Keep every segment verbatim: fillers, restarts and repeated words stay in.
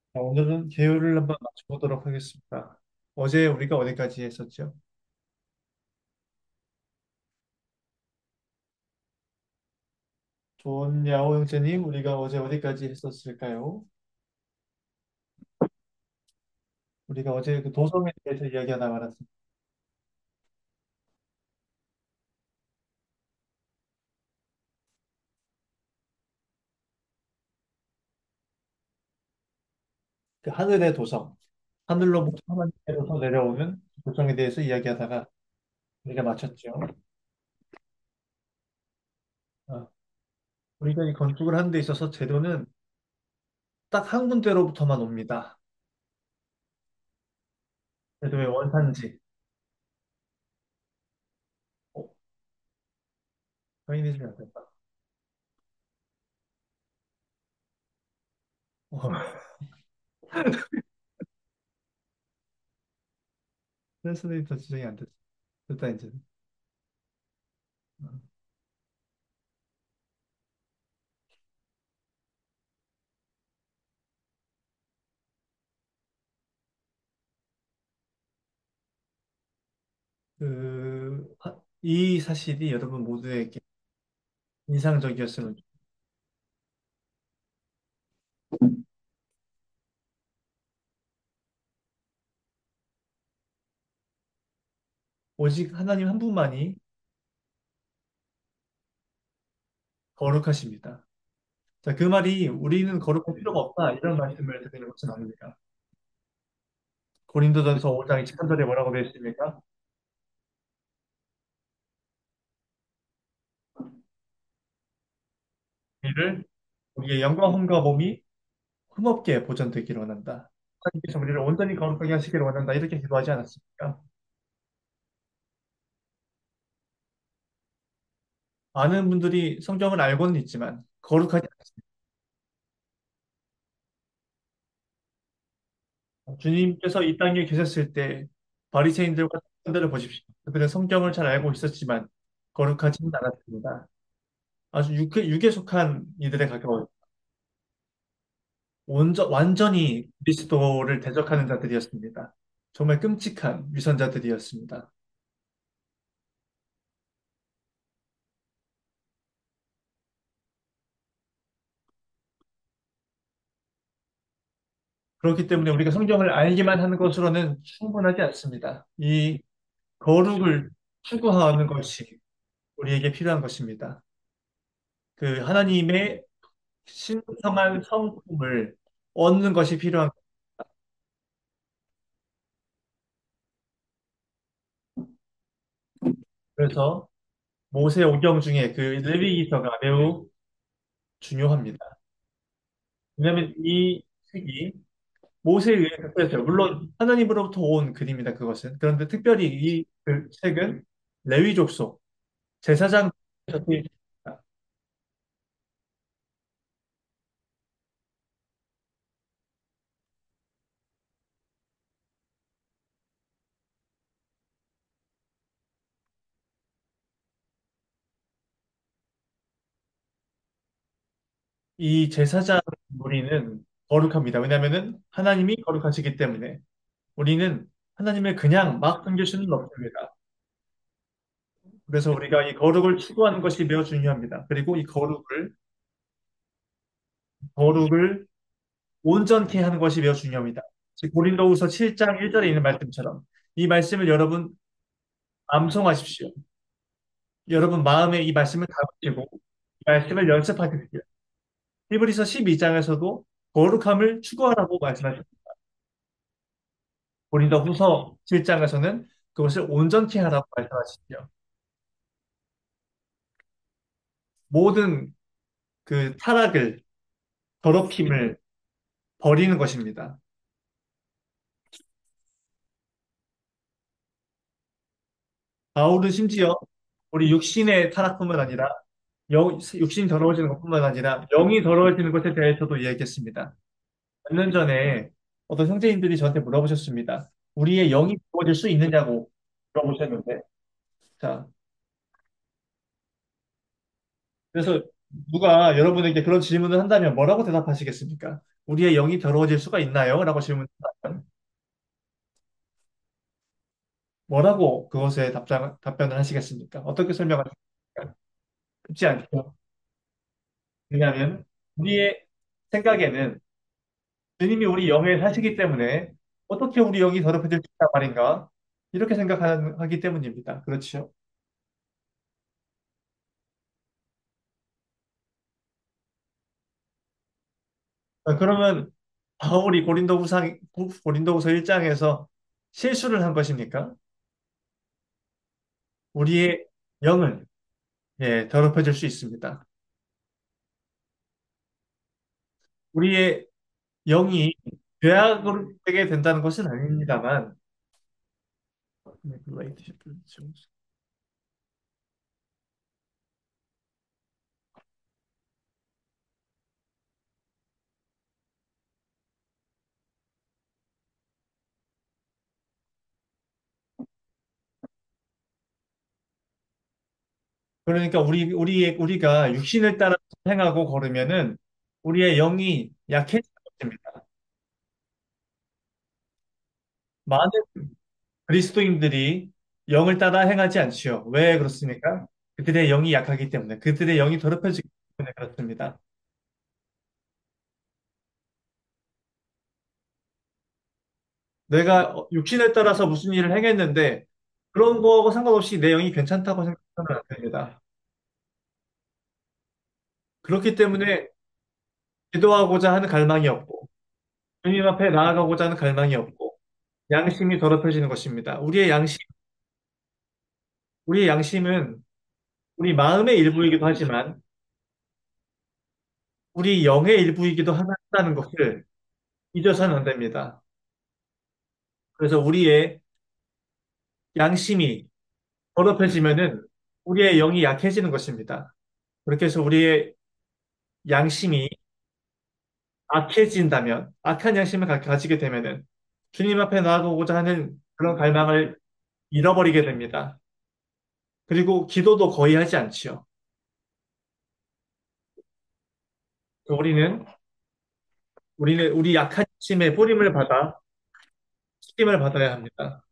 자, 오늘은 계율을 한번 맞춰보도록 하겠습니다. 어제 우리가 어디까지 했었죠? 좋은야호 형제님, 우리가 어제 어디까지 했었을까요? 우리가 어제 그 도성에 대해서 이야기하다 말았습니다. 그 하늘의 도성, 하늘로부터 하나님께로서 내려오는 도성에 대해서 이야기하다가 우리가 마쳤죠. 어, 우리가 이 건축을 하는 데 있어서 재료는 딱 한 군데로부터만 옵니다. 재료의 원산지. 어, 확인해 주면 안 된다. 어, 트랜스레이터 지정이 안 됐어. 됐다, 이제. 그, 하- 이 사실이 여러분 모두에게 인상적이었으면 좋- 오직 하나님 한 분만이 거룩하십니다. 자, 그 말이 우리는 거룩할 필요가 없다 이런 말씀을 드리는 것은 아닙니다. 고린도전서 오 장 이십삼 절에 뭐라고 되어 있습니까? 우리를 우리의 영광함과 몸이 흠없게 보존되기를 원한다. 하나님께서 우리를 온전히 거룩하게 하시기를 원한다. 이렇게 기도하지 않았습니까? 많은 분들이 성경을 알고는 있지만 거룩하지 않습니다. 주님께서 이 땅에 계셨을 때 바리새인들과 사람들을 보십시오. 그들은 성경을 잘 알고 있었지만 거룩하지는 않았습니다. 아주 육에, 육에 속한 이들에 가까워 온전, 완전히 그리스도를 대적하는 자들이었습니다. 정말 끔찍한 위선자들이었습니다. 그렇기 때문에 우리가 성경을 알기만 하는 것으로는 충분하지 않습니다. 이 거룩을 추구하는 것이 우리에게 필요한 것입니다. 그 하나님의 신성한 성품을 얻는 것이 필요한 그래서 모세 오경 중에 그 레위기서가 매우 중요합니다. 왜냐하면 이 책이 모세에 의해 작성했어요. 물론 하나님으로부터 온 글입니다. 그것은. 그런데 특별히 이그 책은 레위 족속 제사장 이 제사장 우리는 거룩합니다. 왜냐하면은 하나님이 거룩하시기 때문에 우리는 하나님을 그냥 막 섬길 수는 없습니다. 그래서 우리가 이 거룩을 추구하는 것이 매우 중요합니다. 그리고 이 거룩을 거룩을 온전케 하는 것이 매우 중요합니다. 즉 고린도후서 칠 장 일 절에 있는 말씀처럼 이 말씀을 여러분 암송하십시오. 여러분 마음에 이 말씀을 담으시고 이 말씀을 연습하십시오. 히브리서 십이 장에서도 거룩함을 추구하라고 말씀하십니다. 고린도후서 칠 장에서는 그것을 온전케 하라고 말씀하시죠. 모든 그 타락을 더럽힘을 버리는 것입니다. 바울은 심지어 우리 육신의 타락뿐만 아니라 영, 육신이 더러워지는 것뿐만 아니라 영이 더러워지는 것에 대해서도 이야기했습니다. 몇 년 전에 어떤 형제님들이 저한테 물어보셨습니다. 우리의 영이 더러워질 수 있느냐고 물어보셨는데, 자, 그래서 누가 여러분에게 그런 질문을 한다면 뭐라고 대답하시겠습니까? 우리의 영이 더러워질 수가 있나요? 라고 질문한다면 뭐라고 그것에 답장, 답변을 하시겠습니까? 어떻게 설명하십니까? 쉽지 않죠. 왜냐하면 우리의 생각에는 주님이 우리 영에 사시기 때문에 어떻게 우리 영이 더럽혀질 수 있단 말인가? 이렇게 생각하기 때문입니다. 그렇죠. 아, 그러면 바울이 고린도후서 고린도후서 일 장에서 실수를 한 것입니까? 우리의 영은 예, 더럽혀질 수 있습니다. 우리의 영이 죄악으로 되게 된다는 것은 아닙니다만 그러니까 우리 우리 우리가 육신을 따라 행하고 걸으면은 우리의 영이 약해지는 것입니다. 많은 그리스도인들이 영을 따라 행하지 않지요. 왜 그렇습니까? 그들의 영이 약하기 때문에, 그들의 영이 더럽혀지기 때문에 그렇습니다. 내가 어, 육신을 따라서 무슨 일을 행했는데 그런 거하고 상관없이 내 영이 괜찮다고 생각하면 안 됩니다. 그렇기 때문에 기도하고자 하는 갈망이 없고 주님 앞에 나아가고자 하는 갈망이 없고 양심이 더럽혀지는 것입니다. 우리의 양심, 우리의 양심은 우리 마음의 일부이기도 하지만 우리 영의 일부이기도 하다는 것을 잊어서는 안 됩니다. 그래서 우리의 양심이 더럽혀지면은 우리의 영이 약해지는 것입니다. 그렇게 해서 우리의 양심이 악해진다면, 악한 양심을 가, 가지게 되면은 주님 앞에 나아가고자 하는 그런 갈망을 잃어버리게 됩니다. 그리고 기도도 거의 하지 않지요. 우리는, 우리는 우리 약한 양심의 뿌림을 받아, 씻김을 받아야 합니다.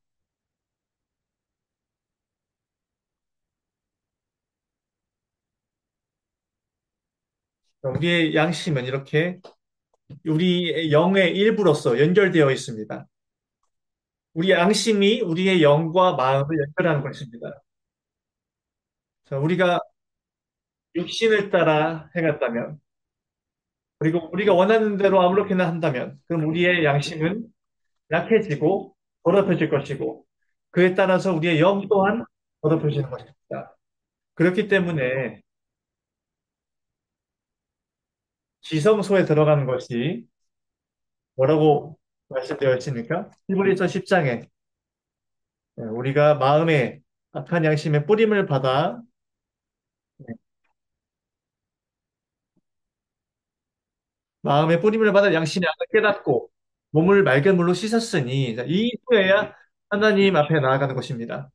우리의 양심은 이렇게 우리의 영의 일부로서 연결되어 있습니다. 우리의 양심이 우리의 영과 마음을 연결하는 것입니다. 자, 우리가 육신을 따라 행했다면, 그리고 우리가 원하는 대로 아무렇게나 한다면, 그럼 우리의 양심은 약해지고 더럽혀질 것이고, 그에 따라서 우리의 영 또한 더럽혀지는 것입니다. 그렇기 때문에 지성소에 들어가는 것이 뭐라고 말씀되어 있습니까? 히브리서 십 장에 우리가 마음에 악한 양심의 뿌림을 받아 마음의 뿌림을 받아 양심의 악을 깨닫고 몸을 맑은 물로 씻었으니 이 후에야 하나님 앞에 나아가는 것입니다.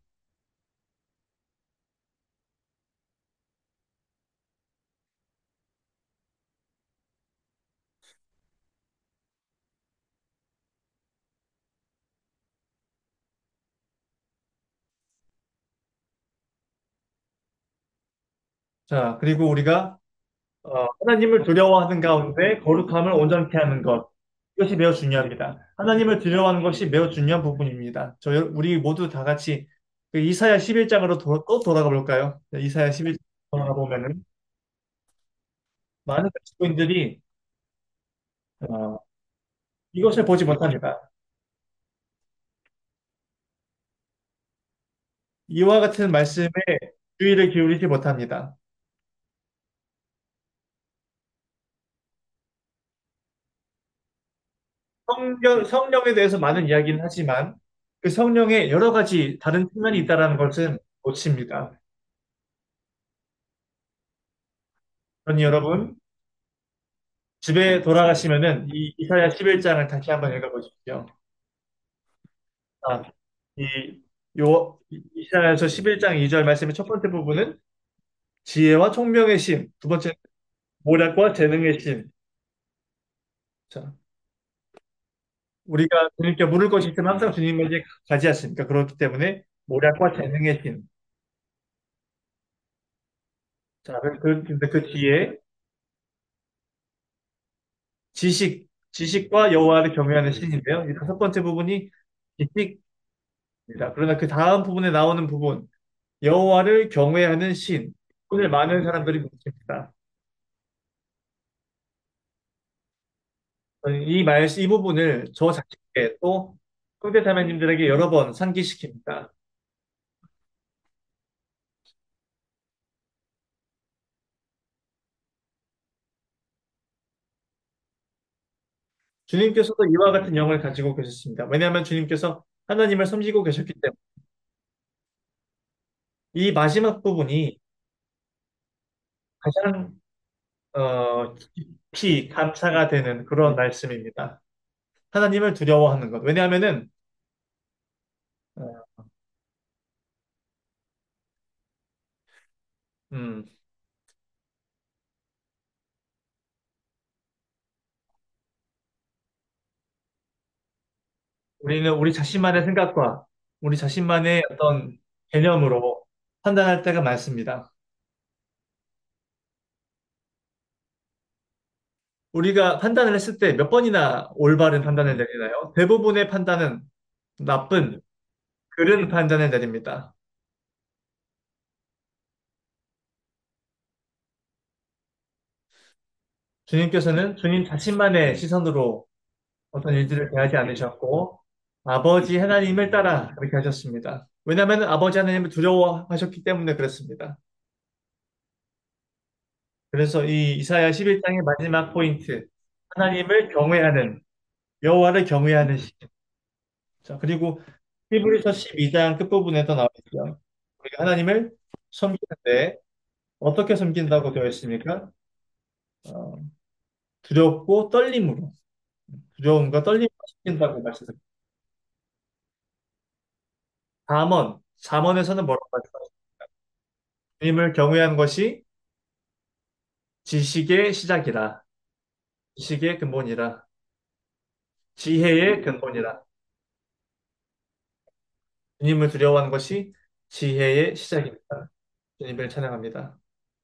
자, 그리고 우리가 어, 하나님을 두려워하는 가운데 거룩함을 온전케 하는 것. 이것이 매우 중요합니다. 하나님을 두려워하는 것이 매우 중요한 부분입니다. 저, 우리 모두 다 같이 그 이사야 십일 장으로 도, 또 돌아가 볼까요? 이사야 십일 장 돌아가 보면은 많은 그리스도인들이 어, 이것을 보지 못합니다. 이와 같은 말씀에 주의를 기울이지 못합니다. 성경, 성령에 대해서 많은 이야기는 하지만 그 성령에 여러 가지 다른 측면이 있다는 것은 놓칩니다. 그러니 여러분, 집에 돌아가시면은 이 이사야 십일 장을 다시 한번 읽어보십시오. 아, 이, 요, 이- 이사야서 십일 장 이 절 말씀의 첫 번째 부분은 지혜와 총명의 신, 두 번째 모략과 재능의 신, 자, 우리가 주님께 물을 것이 있으면 항상 주님에게 가지 않습니까? 그렇기 때문에 모략과 재능의 신. 자, 그, 그, 근데 그 뒤에 지식, 지식과 여호와를 경외하는 신인데요. 이 다섯 번째 부분이 지식입니다. 그러나 그 다음 부분에 나오는 부분, 여호와를 경외하는 신. 오늘 많은 사람들이 묻습니다. 이 말, 이 부분을 저 자신께 또 형제자매님들에게 여러 번 상기시킵니다. 주님께서도 이와 같은 영을 가지고 계셨습니다. 왜냐하면 주님께서 하나님을 섬기고 계셨기 때문에 이 마지막 부분이 가장 어, 깊이 감사가 되는 그런 말씀입니다. 하나님을 두려워하는 것. 왜냐하면은 어, 음, 우리는 우리 자신만의 생각과 우리 자신만의 어떤 개념으로 판단할 때가 많습니다. 우리가 판단을 했을 때 몇 번이나 올바른 판단을 내리나요? 대부분의 판단은 나쁜, 그른 판단을 내립니다. 주님께서는 주님 자신만의 시선으로 어떤 일들을 대하지 않으셨고, 아버지 하나님을 따라 그렇게 하셨습니다. 왜냐하면 아버지 하나님을 두려워하셨기 때문에 그렇습니다. 그래서 이 이사야 십일 장의 마지막 포인트, 하나님을 경외하는, 여호와를 경외하는 시. 자, 그리고 히브리서 십이 장 끝부분에도 나와 있죠. 우리가 하나님을 섬기는데 어떻게 섬긴다고 되어 있습니까? 어, 두렵고 떨림으로, 두려움과 떨림으로 섬긴다고 말씀드립니다. 잠언, 잠언에서는 뭐라고 말씀하십니까? 주님을 경외한 것이 지식의 시작이라, 지식의 근본이라, 지혜의 근본이라. 주님을 두려워하는 것이 지혜의 시작입니다. 주님을 찬양합니다.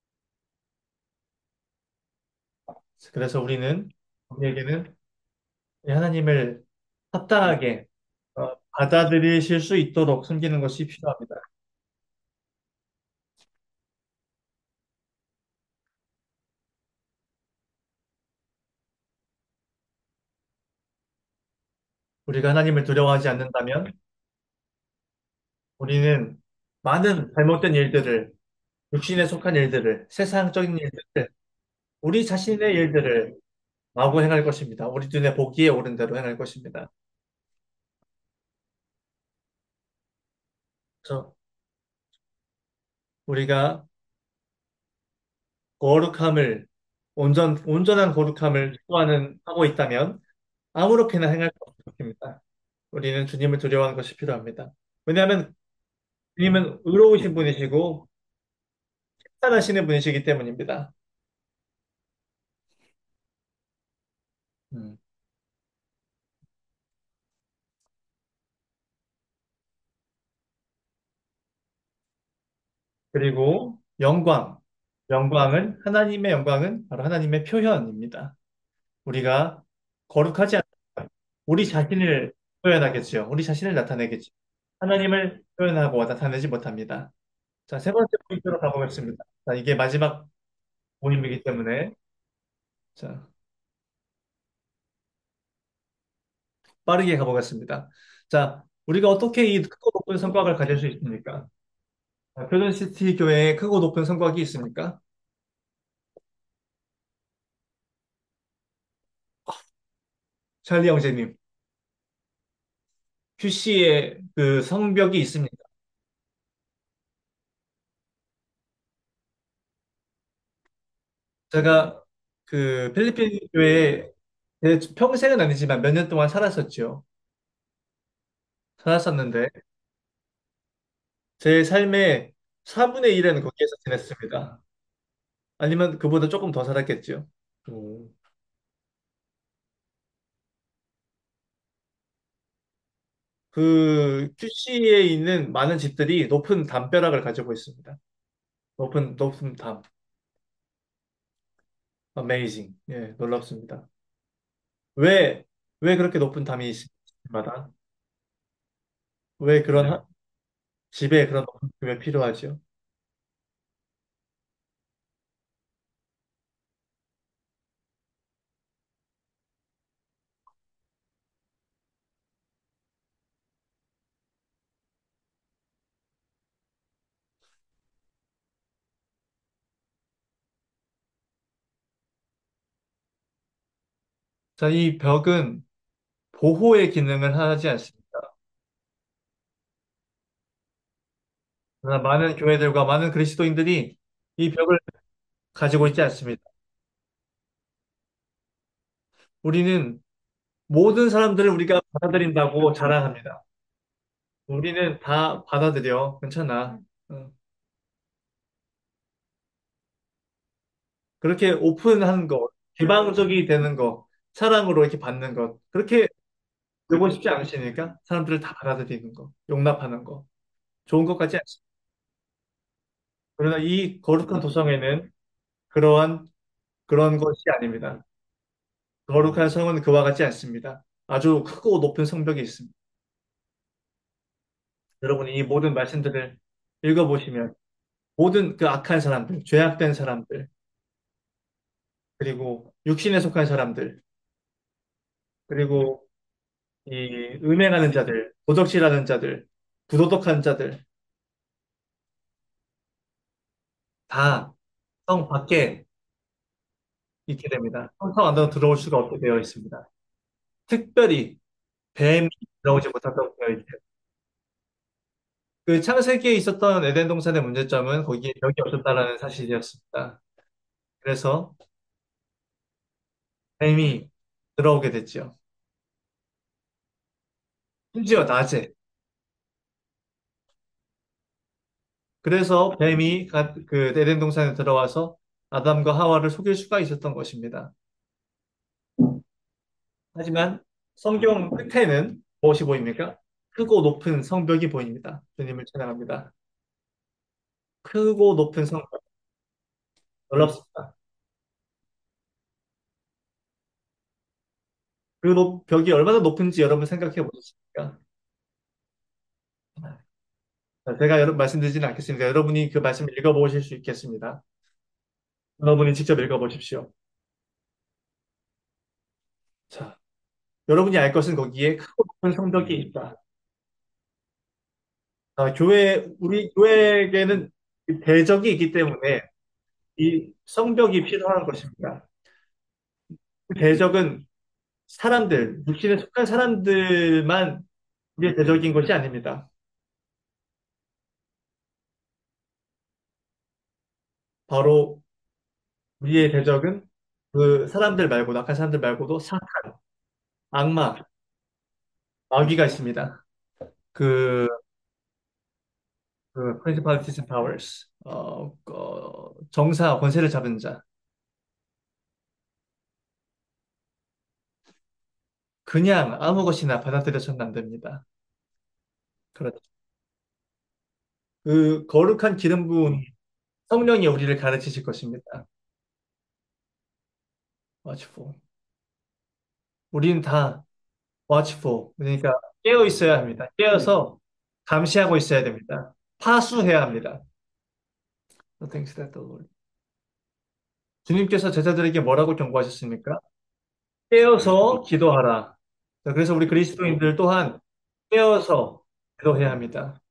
그래서 우리는 우리에게는 이 하나님을 합당하게 어, 받아들이실 수 있도록 섬기는 것이 필요합니다. 우리가 하나님을 두려워하지 않는다면 우리는 많은 잘못된 일들을, 육신에 속한 일들을, 세상적인 일들을, 우리 자신의 일들을 마구 행할 것입니다. 우리 눈에 보기에 옳은 대로 행할 것입니다. 그래서 우리가 거룩함을, 온전, 온전한 거룩함을 추구하는, 하고 있다면 아무렇게나 행할 수 없습니다. 우리는 주님을 두려워하는 것이 필요합니다. 왜냐하면 주님은 의로우신 분이시고, 판단하시는 분이시기 때문입니다. 음. 그리고 영광. 영광은, 하나님의 영광은 바로 하나님의 표현입니다. 우리가 거룩하지 않으면 우리 자신을 표현하겠죠. 우리 자신을 나타내겠죠. 하나님을 표현하고 나타내지 못합니다. 자, 세 번째 포인트로 가보겠습니다. 자, 이게 마지막 모임이기 때문에, 자, 빠르게 가보겠습니다. 자, 우리가 어떻게 이 크고 높은 성곽을 가질 수 있습니까? 자, 표준시티 교회에 크고 높은 성곽이 있습니까? 찰리 형제님, 큐씨에 그 성벽이 있습니다. 제가 그 필리핀 교회에 제 평생은 아니지만 몇 년 동안 살았었죠. 살았었는데 제 삶의 사분의 일은 거기에서 지냈습니다. 아니면 그보다 조금 더 살았겠죠. 오. 그 큐씨에 있는 많은 집들이 높은 담벼락을 가지고 있습니다. 높은 높은 담. Amazing. 예, 놀랍습니다. 왜, 왜 그렇게 높은 담이 있습니까? 왜 그런 하- 집에 그런 높은 담이 필요하죠? 자, 이 벽은 보호의 기능을 하지 않습니다. 그러나 많은 교회들과 많은 그리스도인들이 이 벽을 가지고 있지 않습니다. 우리는 모든 사람들을 우리가 받아들인다고 자랑합니다. 우리는 다 받아들여. 괜찮아. 어. 그렇게 오픈한 거, 개방적이 되는 거, 사랑으로 이렇게 받는 것. 그렇게 되고 싶지 않으시니까 사람들을 다 받아들이는 거, 용납하는 거. 좋은 것 같지 않습니다. 그러나 이 거룩한 도성에는 그러한, 그런 것이 아닙니다. 거룩한 성은 그와 같지 않습니다. 아주 크고 높은 성벽이 있습니다. 여러분이 이 모든 말씀들을 읽어보시면 모든 그 악한 사람들, 죄악된 사람들, 그리고 육신에 속한 사람들, 그리고 이 음행하는 자들, 도적질하는 자들, 부도덕한 자들 다 성 밖에 있게 됩니다. 성 안으로 들어올 수가 없게 되어 있습니다. 특별히 뱀이 들어오지 못하도록 되어 있어요. 그 창세기에 있었던 에덴 동산의 문제점은 거기에 벽이 없었다라는 사실이었습니다. 그래서 뱀이 들어오게 됐죠. 심지어 낮에. 그래서 뱀이 가- 그 에덴 동산에 들어와서 아담과 하와를 속일 수가 있었던 것입니다. 하지만 성경 끝에는 무엇이 보입니까? 크고 높은 성벽이 보입니다. 주님을 찬양합니다. 크고 높은 성벽. 놀랍습니다. 그 높- 벽이 얼마나 높은지 여러분 생각해 보셨습니까? 자, 제가 여러분 말씀드리지는 않겠습니다. 여러분이 그 말씀을 읽어보실 수 있겠습니다. 여러분이 직접 읽어보십시오. 자, 여러분이 알 것은 거기에 크고 높은 성벽이 있다. 아, 교회, 우리 교회에게는 이 대적이 있기 때문에 이 성벽이 필요한 것입니다. 그 대적은 사람들, 육신에 속한 사람들만 우리의 대적인 것이 아닙니다. 바로 우리의 대적은 그 사람들 말고, 낙한 사람들 말고도 사탄, 악마, 마귀가 있습니다. 그, 그 principalities and powers, 어, 어, 정사, 권세를 잡은 자. 그냥 아무 것이나 받아들여서는 안 됩니다. 그렇죠. 그 거룩한 기름 부은 성령이 우리를 가르치실 것입니다. watchful. 우리는 다 watchful. 그러니까 깨어 있어야 합니다. 깨어서 감시하고 있어야 됩니다. 파수해야 합니다. The things that the Lord. 주님께서 제자들에게 뭐라고 경고하셨습니까? 깨어서 기도하라. 자, 그래서 우리 그리스도인들 또한 깨어서 기도해야 합니다.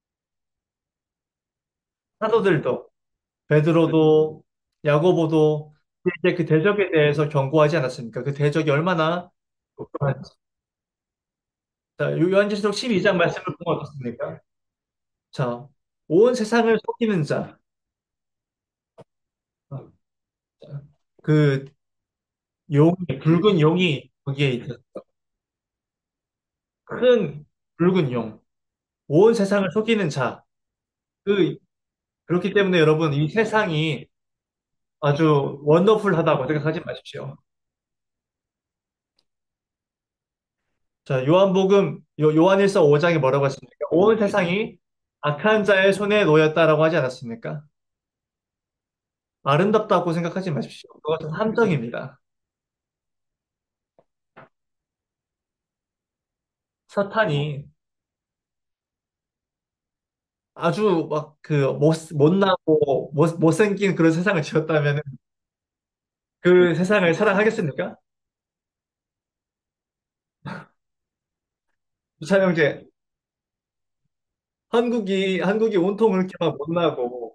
사도들도 베드로도 야고보도 이제 그 대적에 대해서 경고하지 않았습니까? 그 대적이 얼마나 걱정한지. 자, 요한계시록 십이 장 말씀을 보면 어떻습니까? 자, 온 세상을 속이는 자, 어, 자, 그 용이, 붉은 용이 거기에 있었어. 큰 붉은 용, 온 세상을 속이는 자. 그, 그렇기 때문에 여러분, 이 세상이 아주 원더풀하다고 생각하지 마십시오. 자, 요한복음, 요, 요한일서 오 장에 뭐라고 했습니까? 온 세상이 악한 자의 손에 놓였다라고 하지 않았습니까? 아름답다고 생각하지 마십시오. 그것은 함정입니다. 사탄이 아주 막 그 못, 못나고 못, 못생긴 그런 세상을 지었다면 그 세상을 사랑하겠습니까? 주차 형제, 한국이, 한국이 온통 그렇게 막 못나고,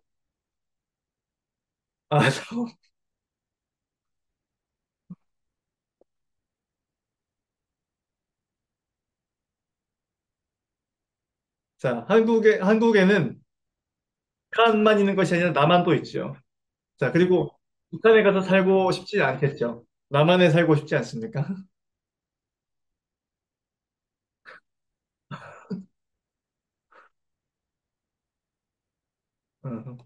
아, 자, 한국에, 한국에는 북한만 있는 것이 아니라 남한도 있죠. 자, 그리고 북한에 가서 살고 싶지 않겠죠. 남한에 살고 싶지 않습니까? 음.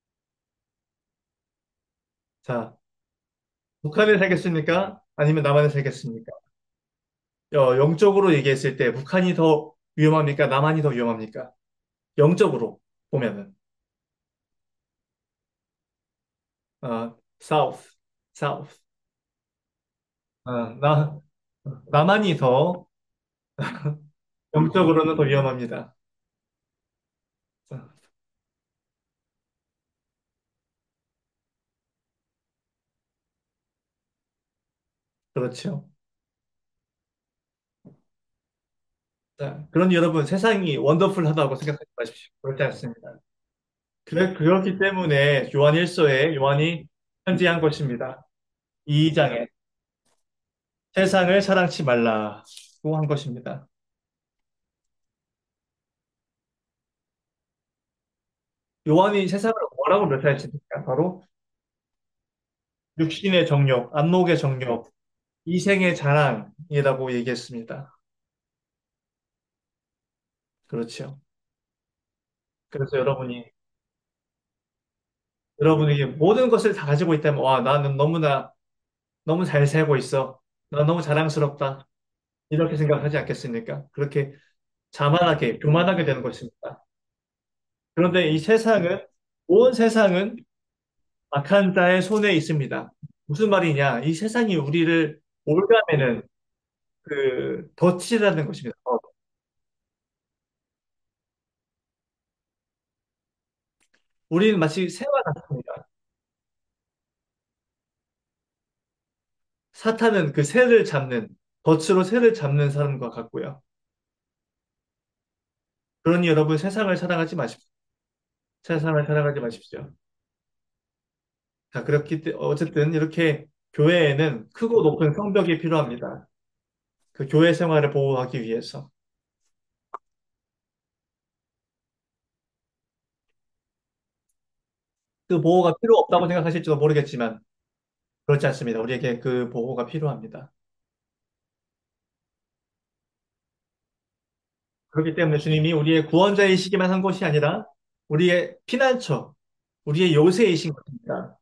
자, 북한에 살겠습니까? 아니면 남한에 살겠습니까? 어, 영적으로 얘기했을 때 북한이 더 위험합니까? 남한이 더 위험합니까? 영적으로 보면은, 어, south, south. 어, 나, 남한이 더 영적으로는 더 위험합니다. 자, 그렇죠. 자, 그러니 여러분, 세상이 원더풀하다고 생각하지 마십시오. 그렇지 않습니다. 그래, 그렇기 때문에 요한 일서에 요한이 편지한 것입니다. 이 장에 세상을 사랑치 말라고 한 것입니다. 요한이 세상을 뭐라고 묘사했습니까? 바로 육신의 정욕, 안목의 정욕, 이생의 자랑이라고 얘기했습니다. 그렇죠. 그래서 여러분이 여러분에게 모든 것을 다 가지고 있다면 와, 나는 너무나 너무 잘 살고 있어. 나 너무 자랑스럽다. 이렇게 생각하지 않겠습니까? 그렇게 자만하게, 교만하게 되는 것입니다. 그런데 이 세상은, 온 세상은 악한 자의 손에 있습니다. 무슨 말이냐? 이 세상이 우리를 올가매는 그 덫이라는 것입니다. 덫. 우리는 마치 새와 같습니다. 사탄은 그 새를 잡는, 덫으로 새를 잡는 사람과 같고요. 그러니 여러분 세상을 사랑하지 마십시오. 세상을 사랑하지 마십시오. 자, 그렇기 때문에 어쨌든 이렇게 교회에는 크고 높은 성벽이 필요합니다. 그 교회 생활을 보호하기 위해서. 그 보호가 필요 없다고 생각하실지도 모르겠지만 그렇지 않습니다. 우리에게 그 보호가 필요합니다. 그렇기 때문에 주님이 우리의 구원자이시기만 한 것이 아니라 우리의 피난처, 우리의 요새이신 것입니다.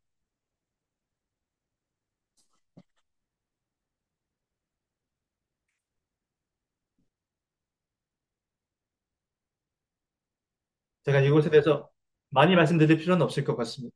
제가 이것에 대해서 많이 말씀드릴 필요는 없을 것 같습니다.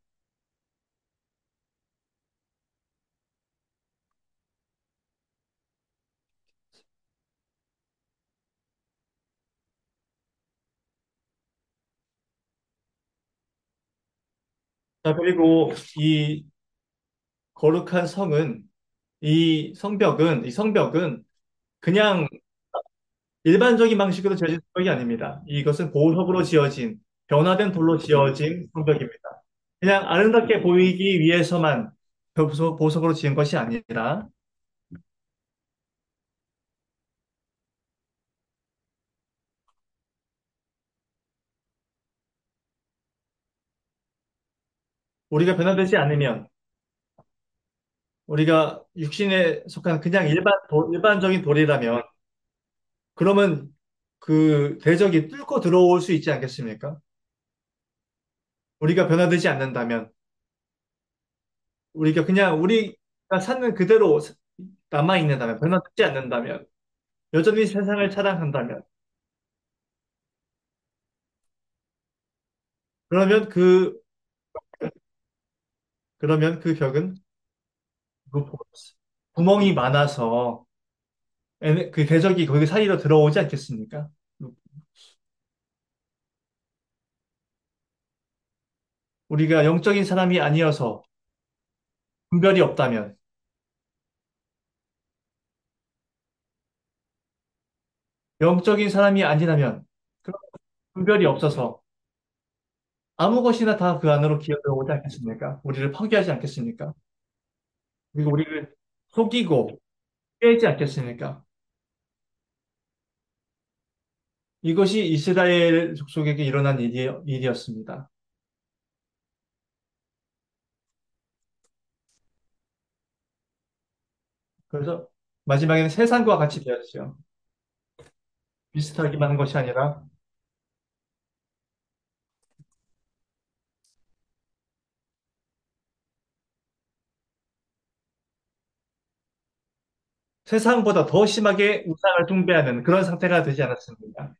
자, 그리고 이 거룩한 성은, 이 성벽은, 이 성벽은 그냥 일반적인 방식으로 지어진 성벽이 아닙니다. 이것은 보석으로 지어진, 변화된 돌로 지어진 성벽입니다. 그냥 아름답게 보이기 위해서만 보석, 보석으로 지은 것이 아니라 우리가 변화되지 않으면 우리가 육신에 속한 그냥 일반, 도- 일반적인 돌이라면 그러면 그 대적이 뚫고 들어올 수 있지 않겠습니까? 우리가 변화되지 않는다면 우리가 그냥 우리가 찾는 그대로 남아 있는다면 변화되지 않는다면 여전히 세상을 사랑한다면, 그러면 그, 그러면 그 벽은 루포스. 구멍이 많아서 에네- 그 궤적이 거기 사이로 들어오지 않겠습니까? 우리가 영적인 사람이 아니어서 분별이 없다면, 영적인 사람이 아니라면, 그런 분별이 없어서 아무 것이나 다 그 안으로 기어들어오지 않겠습니까? 우리를 파괴하지 않겠습니까? 그리고 우리를 속이고 깨지 않겠습니까? 이것이 이스라엘 족속에게 일어난 일이, 일이었습니다. 그래서 마지막에는 세상과 같이 되었죠. 비슷하기만 한 것이 아니라 세상보다 더 심하게 우상을 숭배하는 그런 상태가 되지 않았습니다.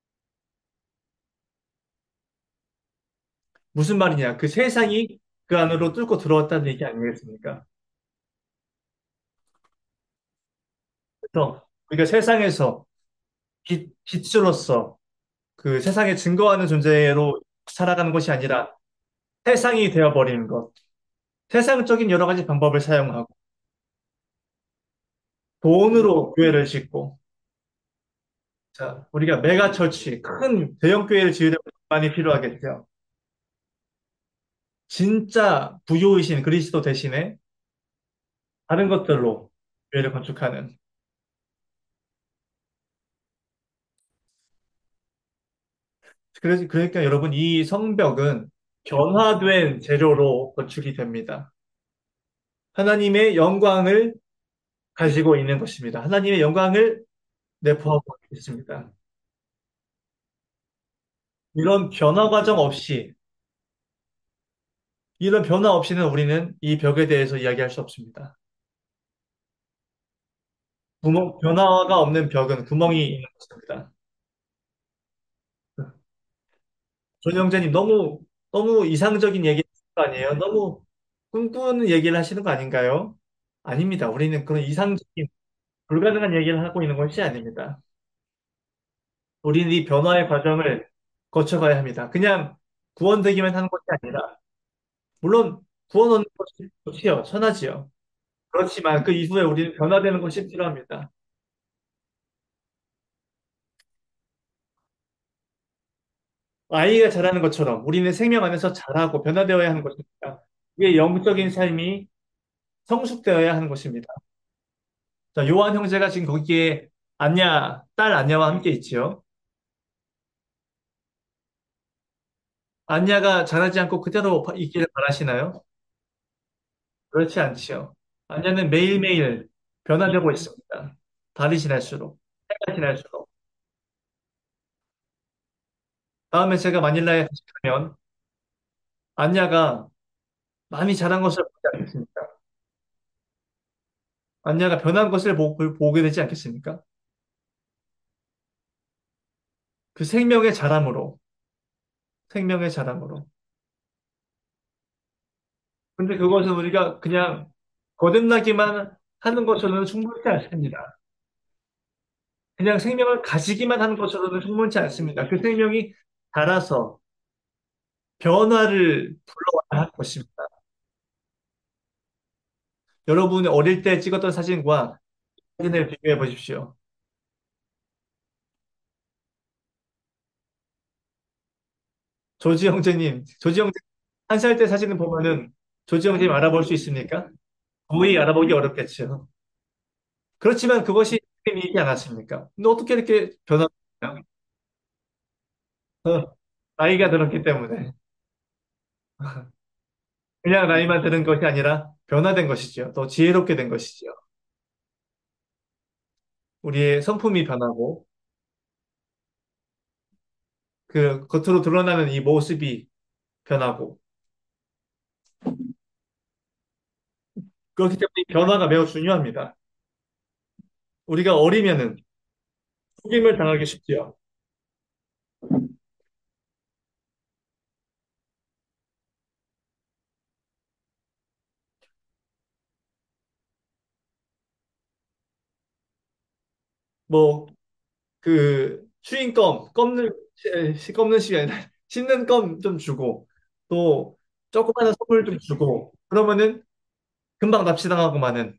무슨 말이냐? 그 세상이 그 안으로 뚫고 들어왔다는 얘기 아니겠습니까? 그래서 우리가 세상에서 빛, 빛으로서 그 세상에 증거하는 존재로 살아가는 것이 아니라 세상이 되어버리는 것. 세상적인 여러 가지 방법을 사용하고 돈으로 교회를 짓고 자, 우리가 메가처치, 큰 대형 교회를 지으려면 많이 필요하겠죠. 진짜 부요이신 그리스도 대신에 다른 것들로 교회를 건축하는. 그래서 그러니까 여러분 이 성벽은 변화된 재료로 건축이 됩니다. 하나님의 영광을 가지고 있는 것입니다. 하나님의 영광을 내포하고 있습니다. 이런 변화 과정 없이, 이런 변화 없이는 우리는 이 벽에 대해서 이야기할 수 없습니다. 구멍, 변화가 없는 벽은 구멍이 있는 것입니다. 존 형제님 너무, 너무 이상적인 얘기 하시는 거 아니에요? 너무 꿈꾸는 얘기를 하시는 거 아닌가요? 아닙니다. 우리는 그런 이상적인, 불가능한 얘기를 하고 있는 것이 아닙니다. 우리는 이 변화의 과정을 거쳐가야 합니다. 그냥 구원되기만 하는 것이 아니라, 물론 구원 얻는 것이 좋지요. 선하지요. 그렇지만 그 이후에 우리는 변화되는 것이 필요합니다. 아이가 자라는 것처럼 우리는 생명 안에서 자라고 변화되어야 하는 것입니다. 우리의 영적인 삶이 성숙되어야 하는 것입니다. 자, 요한 형제가 지금 거기에 안냐, 딸 안냐와 함께 있지요. 안냐가 자라지 않고 그대로 있기를 바라시나요? 그렇지 않지요. 안냐는 매일매일 변화되고 있습니다. 달이 지날수록, 해가 지날수록. 다음에 제가 마닐라에 다시 가면 안냐가 많이 자란 것을 보지 않겠습니까? 안냐가 변한 것을 보, 보게 되지 않겠습니까? 그 생명의 자람으로, 생명의 자람으로. 근데 그것은 우리가 그냥 거듭나기만 하는 것으로는 충분치 않습니다. 그냥 생명을 가지기만 하는 것으로는 충분치 않습니다. 그 생명이 자라서 변화를 불러와야 할 것입니다. 여러분이 어릴 때 찍었던 사진과 사진을 비교해 보십시오. 조지 형제님, 조지 형제 한 살 때 사진을 보면은 조지 형제님 알아볼 수 있습니까? 거의 알아보기 어렵겠죠. 그렇지만 그것이 이지 않았습니까? 근데 어떻게 이렇게 변화합니까? 어, 나이가 들었기 때문에. 그냥 나이만 드는 것이 아니라 변화된 것이죠. 또 지혜롭게 된 것이죠. 우리의 성품이 변하고 그 겉으로 드러나는 이 모습이 변하고 그렇기 때문에 이 변화가 매우 중요합니다. 우리가 어리면은 속임을 당하기 쉽지요. 뭐, 그, 추인껌, 껌는, 시- 껌는 시간이 아니라, 씹는 껌 좀 주고, 또, 조그마한 선물 좀 주고, 그러면은 금방 납치당하고만은.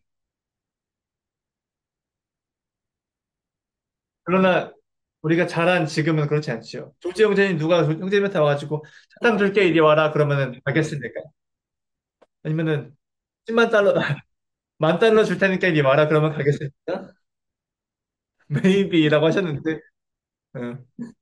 그러나, 우리가 자란 지금은 그렇지 않지요. 조지 형제님 누가 형제님한테 와가지고, 사탕 줄게, 이리 와라, 그러면은 가겠습니까? 아니면은, 십만 달러, 만 달러 줄 테니까 이리 와라, 그러면 가겠습니까? maybe라고 하셨는데, 어,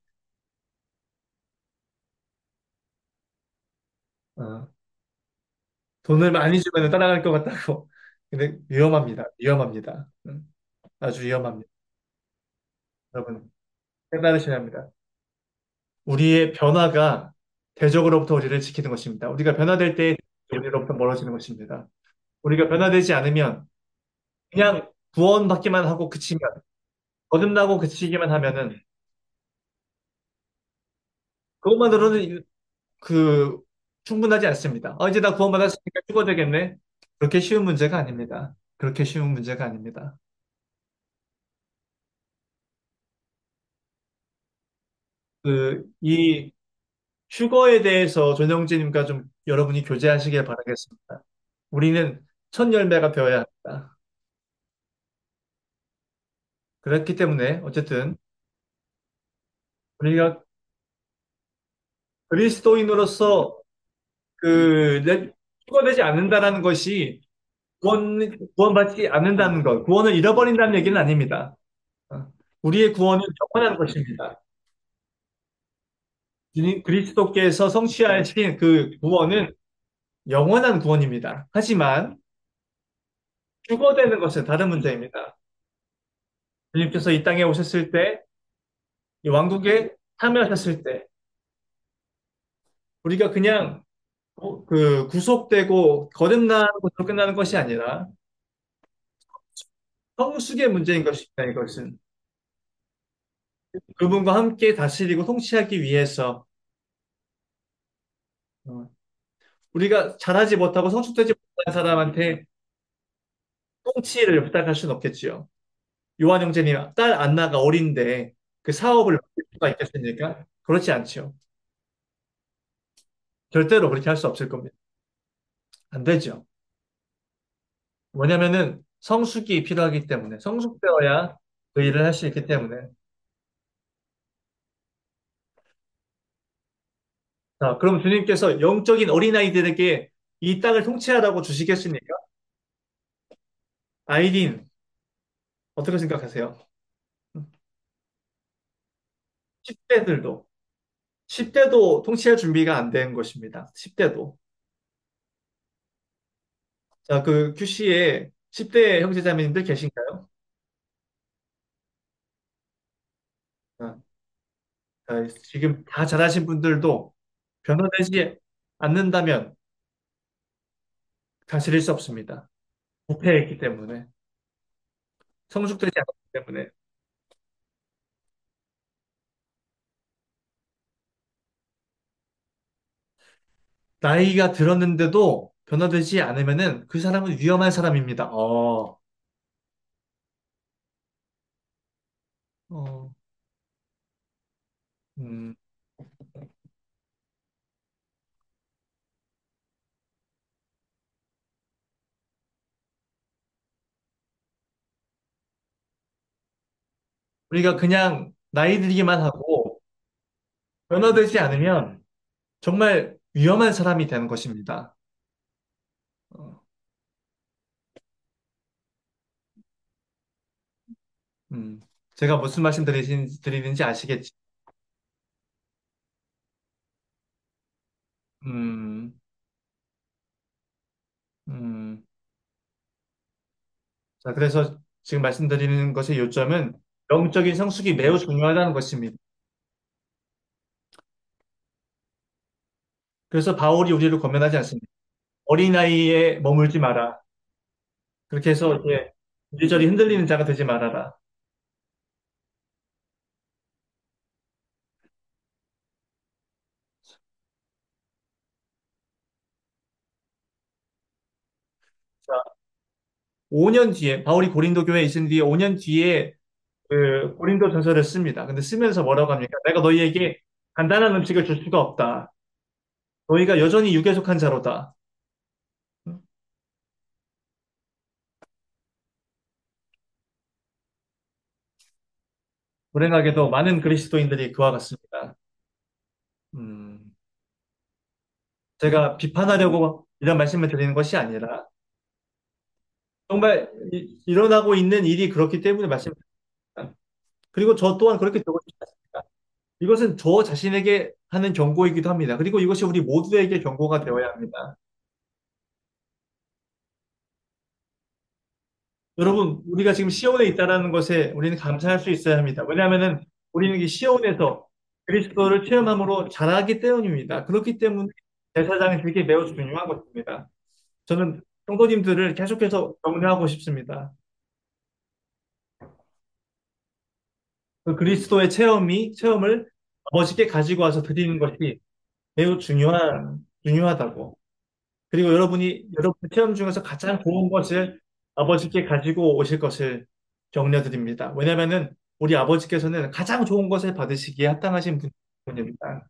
어. 돈을 많이 주면 따라갈 것 같다고. 근데 위험합니다. 위험합니다. 음, 아주 위험합니다. 여러분, 깨달으셔야 합니다. 우리의 변화가 대적으로부터 우리를 지키는 것입니다. 우리가 변화될 때 우리로부터 멀어지는 것입니다. 우리가 변화되지 않으면 그냥 구원받기만 하고 그치면, 거듭나고 그치기만 하면은 그것만으로는 그 충분하지 않습니다. 어, 이제 나 구원받았으니까 죽어되겠네. 그렇게 쉬운 문제가 아닙니다. 그렇게 쉬운 문제가 아닙니다. 그, 이 휴거에 대해서 전영진님과 좀 여러분이 교제하시길 바라겠습니다. 우리는 첫 열매가 되어야 합니다. 그렇기 때문에 어쨌든 우리가 그리스도인으로서 그 내- 휴거되지 않는다라는 것이 구원, 구원받지 않는다는 것, 구원을 잃어버린다는 얘기는 아닙니다. 어, 우리의 구원은 영원한 것입니다. 주님- 그리스도께서 성취하신 그 구원은 영원한 구원입니다. 하지만 휴거되는 것은 다른 문제입니다. 주님께서 이 땅에 오셨을 때, 이 왕국에 참여하셨을 때, 우리가 그냥 어, 그 구속되고 거듭나는 것으로 끝나는 것이 아니라 성숙의 문제인 것입니다. 이것은 그분과 함께 다스리고 통치하기 위해서 어, 우리가 잘하지 못하고 성숙되지 못한 사람한테 통치를 부탁할 수는 없겠지요. 요한 형제님, 딸 안나가 어린데 그 사업을 맡을 수가 있겠습니까? 그렇지 않죠. 절대로 그렇게 할 수 없을 겁니다. 안 되죠. 뭐냐면은 성숙이 필요하기 때문에 성숙되어야 그 일을 할 수 있기 때문에. 자, 그럼 주님께서 영적인 어린아이들에게 이 땅을 통치하라고 주시겠습니까? 아이린, 어떻게 생각하세요? 십 대들도, 십 대도 통치할 준비가 안 된 것입니다. 십 대도. 자, 그 큐씨에 십 대 형제자매님들 계신가요? 아, 아, 지금 다 잘하신 분들도 변화되지 않는다면 다스릴 수 없습니다. 부패했기 때문에, 성숙되지 않았기 때문에. 나이가 들었는데도 변화되지 않으면은 그 사람은 위험한 사람입니다. 어, 어, 음. 우리가 그냥 나이 들기만 하고 변화되지 않으면 정말 위험한 사람이 되는 것입니다. 어, 음. 제가 무슨 말씀 드리신, 드리는지 아시겠지? 음, 음. 자, 그래서 지금 말씀드리는 것의 요점은 영적인 성숙이 매우 중요하다는 것입니다. 그래서 바울이 우리를 권면하지 않습니다. 어린아이에 머물지 마라. 그렇게 해서 이제 이리저리 흔들리는 자가 되지 말아라. 자, 오 년 뒤에, 바울이 고린도 교회에 있은 뒤에 오 년 뒤에 그 고린도 전서를 씁니다. 근데 쓰면서 뭐라고 합니까? 내가 너희에게 간단한 음식을 줄 수가 없다. 너희가 여전히 육에 속한 자로다. 불행하게도 많은 그리스도인들이 그와 같습니다. 음, 제가 비판하려고 이런 말씀을 드리는 것이 아니라 정말 이- 일어나고 있는 일이 그렇기 때문에 말씀드립니다. 그리고 저 또한 그렇게 되고 싶지 않습니다. 이것은 저 자신에게 하는 경고이기도 합니다. 그리고 이것이 우리 모두에게 경고가 되어야 합니다. 여러분, 우리가 지금 시온에 있다는 것에 우리는 감사할 수 있어야 합니다. 왜냐하면은 우리는 이 시온에서 그리스도를 체험함으로 자라기 때문입니다. 그렇기 때문에 제사장이 되게 매우 중요한 것입니다. 저는 성도님들을 계속해서 격려하고 싶습니다. 그 그리스도의 체험이, 체험을 아버지께 가지고 와서 드리는 것이 매우 중요한, 중요하다고. 그리고 여러분이, 여러분 체험 중에서 가장 좋은 것을 아버지께 가지고 오실 것을 격려드립니다. 왜냐면은 우리 아버지께서는 가장 좋은 것을 받으시기에 합당하신 분입니다.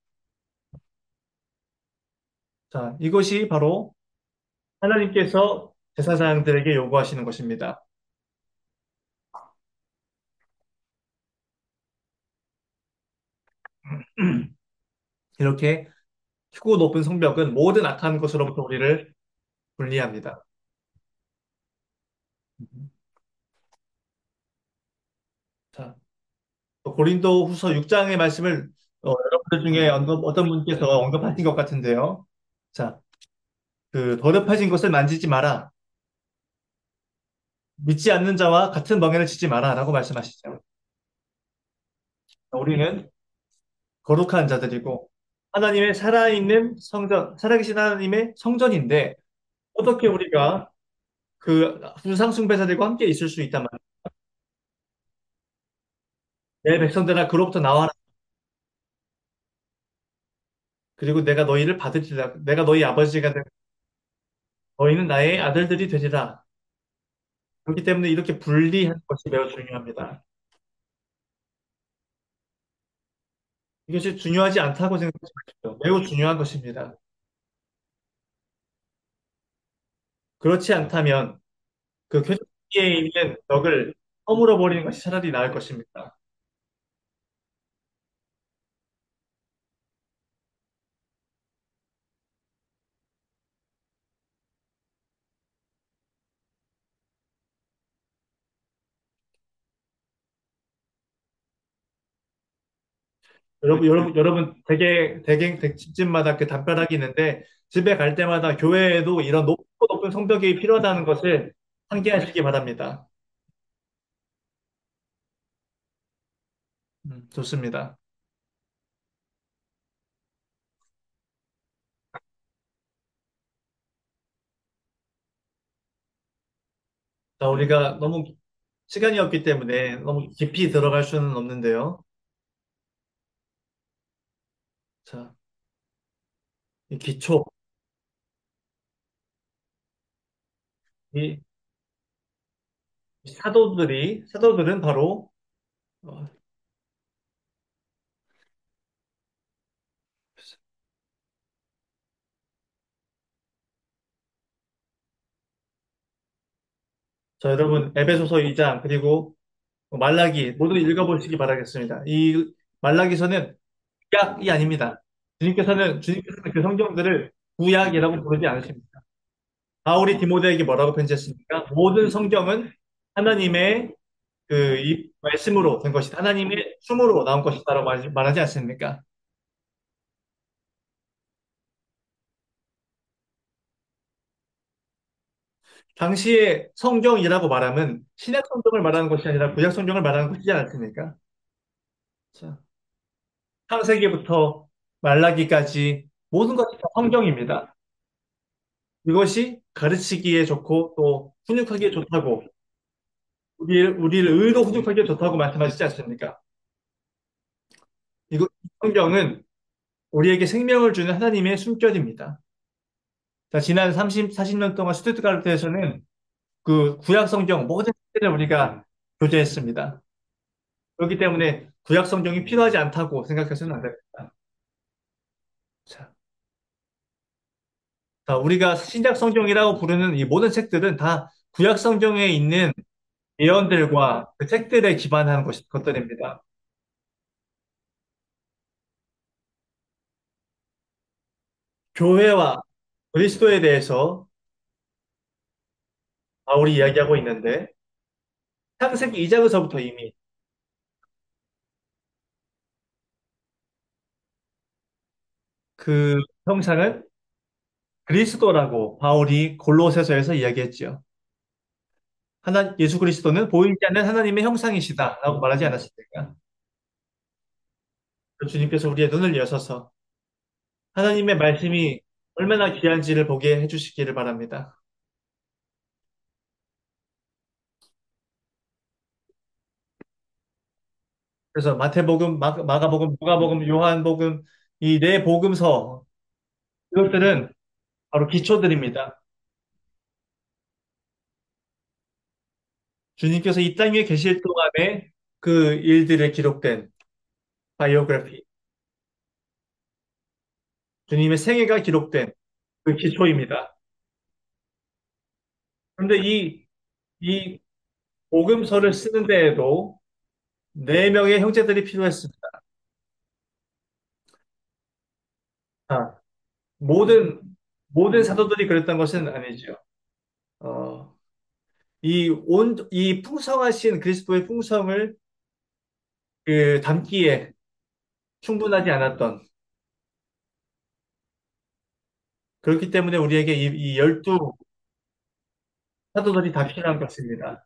자, 이것이 바로 하나님께서 제사장들에게 요구하시는 것입니다. 이렇게 크고 높은 성벽은 모든 악한 것으로부터 우리를 분리합니다. 자, 또 고린도 후서 육 장의 말씀을 어, 여러분들 중에 언급, 어떤 분께서 언급하신 것 같은데요. 자, 그 더럽혀진 것을 만지지 마라. 믿지 않는 자와 같은 멍에를 치지 마라. 라고 말씀하시죠. 우리는 거룩한 자들이고 하나님의 살아있는 성전, 살아계신 하나님의 성전인데 어떻게 우리가 그 우상숭배자들과 함께 있을 수 있단 말이야. 내 백성들아 그로부터 나와라. 그리고 내가 너희를 받으리라. 내가 너희 아버지가 되고 너희는 나의 아들들이 되리라. 그렇기 때문에 이렇게 분리하는 것이 매우 중요합니다. 이것이 중요하지 않다고 생각하지 마십시오. 매우 중요한 것입니다. 그렇지 않다면 그 교회에 있는 덕을 허물어 버리는 것이 차라리 나을 것입니다. 여러분, 여러분, 여러분, 대개, 대개, 대- 집집마다 그 담벼락이 있는데, 집에 갈 때마다 교회에도 이런 높고 높은 성벽이 필요하다는 것을 상기하시기 바랍니다. 음, 좋습니다. 자, 우리가 너무 시간이 없기 때문에 너무 깊이 들어갈 수는 없는데요. 자, 이 기초, 이 사도들이, 사도들은 바로, 어, 자, 여러분, 에베소서 이 장, 그리고 말라기, 모두 읽어보시기 바라겠습니다. 이 말라기서는 구약이 아닙니다. 주님께서는, 주님께서는 그 성경들을 구약이라고 부르지 않으십니다. 바울이 디모데에게 뭐라고 편지했습니까? 모든 성경은 하나님의 그 이 말씀으로 된 것이다. 하나님의 숨으로 나온 것이다라고 말하지 말하지 않습니까? 당시에 성경이라고 말하면 신약 성경을 말하는 것이 아니라 구약 성경을 말하는 것이지 않습니까? 자, 창세기부터 말라기까지 모든 것이 다 성경입니다. 이것이 가르치기에 좋고 또 훈육하기에 좋다고 우리, 우리를 의로 훈육하기에 좋다고 말씀하시지 않습니까? 이거 성경은 우리에게 생명을 주는 하나님의 숨결입니다. 자, 지난 삼십, 사십 년 동안 슈투트가르트에서는 그 구약 성경 모든 책들을 우리가 교제했습니다. 그렇기 때문에 구약 성경이 필요하지 않다고 생각해서는 안 됩니다. 자, 자, 우리가 신약 성경이라고 부르는 이 모든 책들은 다 구약 성경에 있는 예언들과 그 책들에 기반한 것, 것들입니다. 교회와 그리스도에 대해서 바울이 이야기하고 있는데 창세기 이 장에서부터 이미 그 형상은 그리스도라고 바울이 골로새서에서 이야기했지요. 하나 예수 그리스도는 보이지 않는 하나님의 형상이시다라고 말하지 않았습니까? 그 주님께서 우리의 눈을 여셔서 하나님의 말씀이 얼마나 귀한지를 보게 해주시기를 바랍니다. 그래서 마태복음, 마, 마가복음, 누가복음, 요한복음 이 네 복음서 이것들은 바로 기초들입니다. 주님께서 이 땅에 계실 동안에 그 일들에 기록된 바이오그래피, 주님의 생애가 기록된 그 기초입니다. 그런데 이, 이 복음서를 쓰는 데에도 네 명의 형제들이 필요했습니다. 아, 모든, 모든 사도들이 그랬던 것은 아니죠. 어, 이 온, 이 풍성하신 그리스도의 풍성을 그 담기에 충분하지 않았던, 그렇기 때문에 우리에게 이, 이 열두 사도들이 다 필요한 것입니다.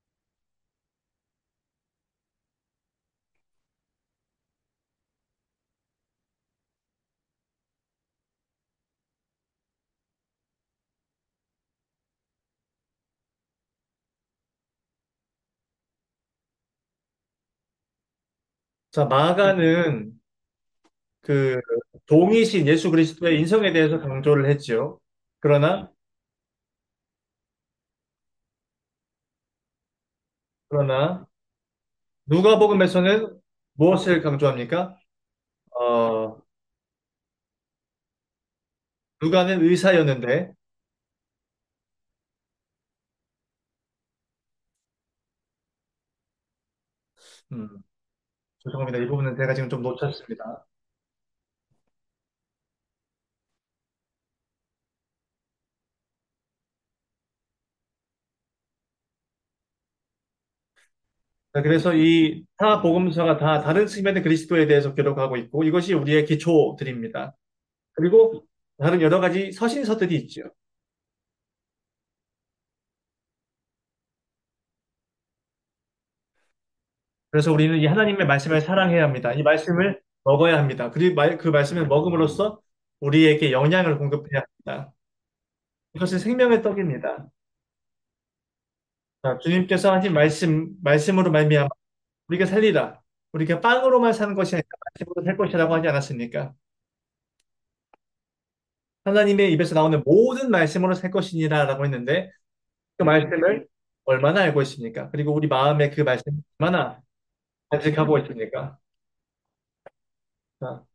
자, 마가는 그 종이신 예수 그리스도의 인성에 대해서 강조를 했죠. 그러나, 그러나, 누가복음에서는 무엇을 강조합니까? 어, 누가는 의사였는데, 음, 죄송합니다. 이 부분은 제가 지금 좀 놓쳤습니다. 자, 그래서 이 타 복음서가 다 다른 측면의 그리스도에 대해서 기록하고 있고, 이것이 우리의 기초들입니다. 그리고 다른 여러 가지 서신서들이 있죠. 그래서 우리는 이 하나님의 말씀을 사랑해야 합니다. 이 말씀을 먹어야 합니다. 그리고 말- 그 말씀을 먹음으로써 우리에게 영양을 공급해야 합니다. 이것은 생명의 떡입니다. 자, 주님께서 하신 말씀, 말씀으로 말미암아 우리가 살리라. 우리가 빵으로만 사는 것이 아니라 말씀으로 살 것이라고 하지 않았습니까? 하나님의 입에서 나오는 모든 말씀으로 살 것이니라라고 했는데 그 말씀을 얼마나 알고 있습니까? 그리고 우리 마음에 그 말씀을 얼마나 간직하고 있습니까? 자,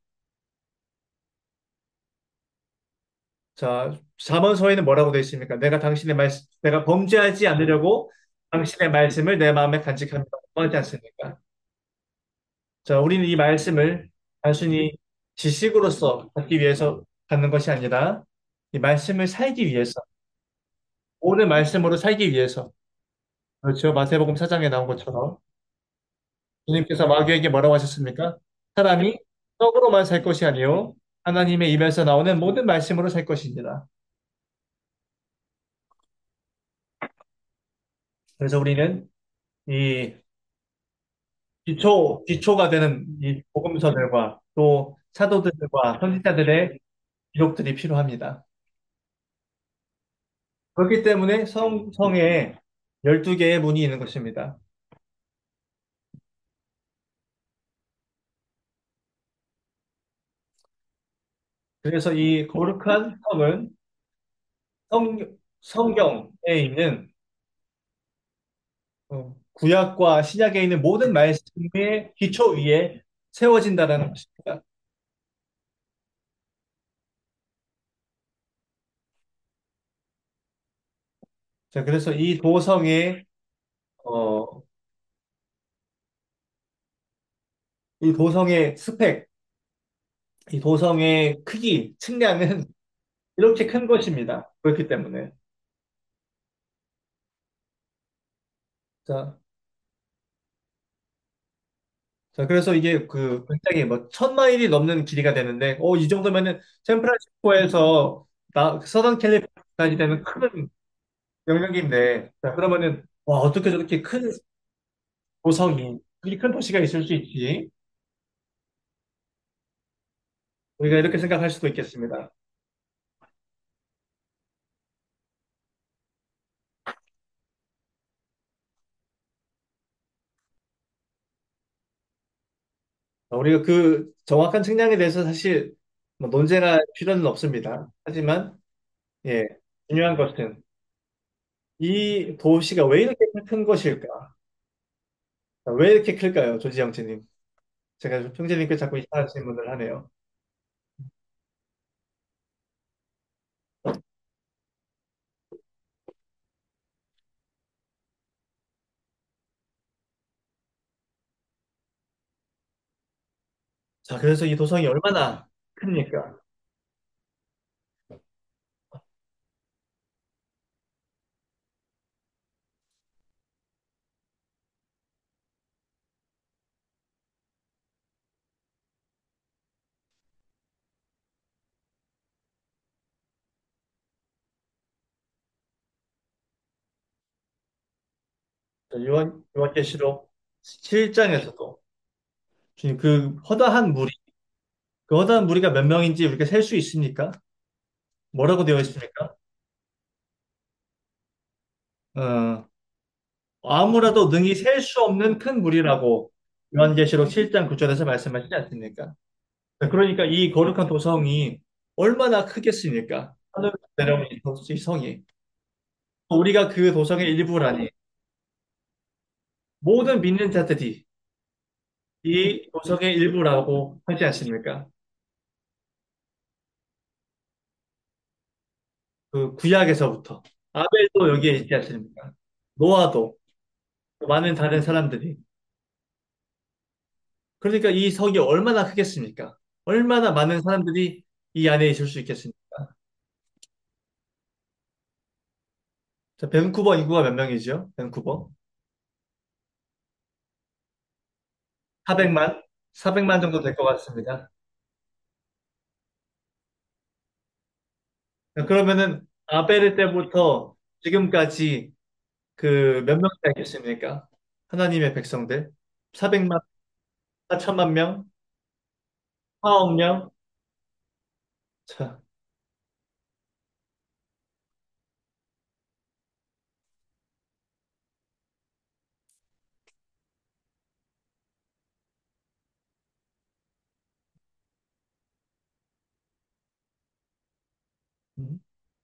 자, 잠언서에는 뭐라고 되어 있습니까? 내가 당신의 말씀, 내가 범죄하지 않으려고 당신의 말씀을 내 마음에 간직합니다. 하지 않습니까? 자, 우리는 이 말씀을 단순히 지식으로서 갖기 위해서 갖는 것이 아니라 이 말씀을 살기 위해서, 오늘 말씀으로 살기 위해서, 그렇죠. 마태복음 사 장에 나온 것처럼 주님께서 마귀에게 뭐라고 하셨습니까? 사람이 떡으로만 살 것이 아니요 하나님의 입에서 나오는 모든 말씀으로 살 것입니다. 그래서 우리는 이 기초, 기초가 되는 이 복음서들과 또 사도들과 선지자들의 기록들이 필요합니다. 그렇기 때문에 성, 성에 열두 개의 문이 있는 것입니다. 그래서 이 거룩한 성은 성, 성경에 있는 어, 구약과 신약에 있는 모든 말씀의 기초 위에 세워진다는 것입니다. 자, 그래서 이 도성의 어, 이 도성의 스펙, 이 도성의 크기, 측량은 이렇게 큰 것입니다. 그렇기 때문에. 자, 자, 그래서 이게 그 굉장히 뭐 천 마일이 넘는 길이가 되는데, 어, 이 정도면은 샌프란시스코에서 나 서던 캘리포니아까지 되는 큰 영역인데, 자, 그러면은 와, 어떻게 저렇게 큰 도성이, 이렇게 큰 도시가 있을 수 있지? 우리가 이렇게 생각할 수도 있겠습니다. 우리가 그 정확한 측량에 대해서 사실 뭐 논쟁할 필요는 없습니다. 하지만, 예, 중요한 것은 이 도시가 왜 이렇게 큰 것일까? 왜 이렇게 클까요, 조지 형제님? 제가 형제님께 자꾸 이상한 질문을 하네요. 자, 그래서 이 도성이 얼마나 큽니까? 요한, 요한계시록 칠 장에서도 주님 그 허다한 무리, 그 허다한 무리가 몇 명인지 우리가 셀 수 있습니까? 뭐라고 되어 있습니까? 어, 아무라도 능히 셀 수 없는 큰 무리라고 요한계시록 칠 장 구 절에서 말씀하시지 않습니까? 그러니까 이 거룩한 도성이 얼마나 크겠습니까? 하늘에서 내려온 이 도- 이 성이. 우리가 그 도성의 일부라니 모든 믿는 자들이 이 도성의 일부라고 하지 않습니까? 그 구약에서부터 아벨도 여기에 있지 않습니까? 노아도 많은 다른 사람들이. 그러니까 이 성이 얼마나 크겠습니까? 얼마나 많은 사람들이 이 안에 있을 수 있겠습니까? 자, 밴쿠버 인구가 몇 명이죠? 밴쿠버? 사백만? 사백만 정도 될 것 같습니다. 그러면은 아벨 때부터 지금까지 그 몇 명이나 있겠습니까? 하나님의 백성들? 사백만, 사천만 명? 사억 명? 자, 음.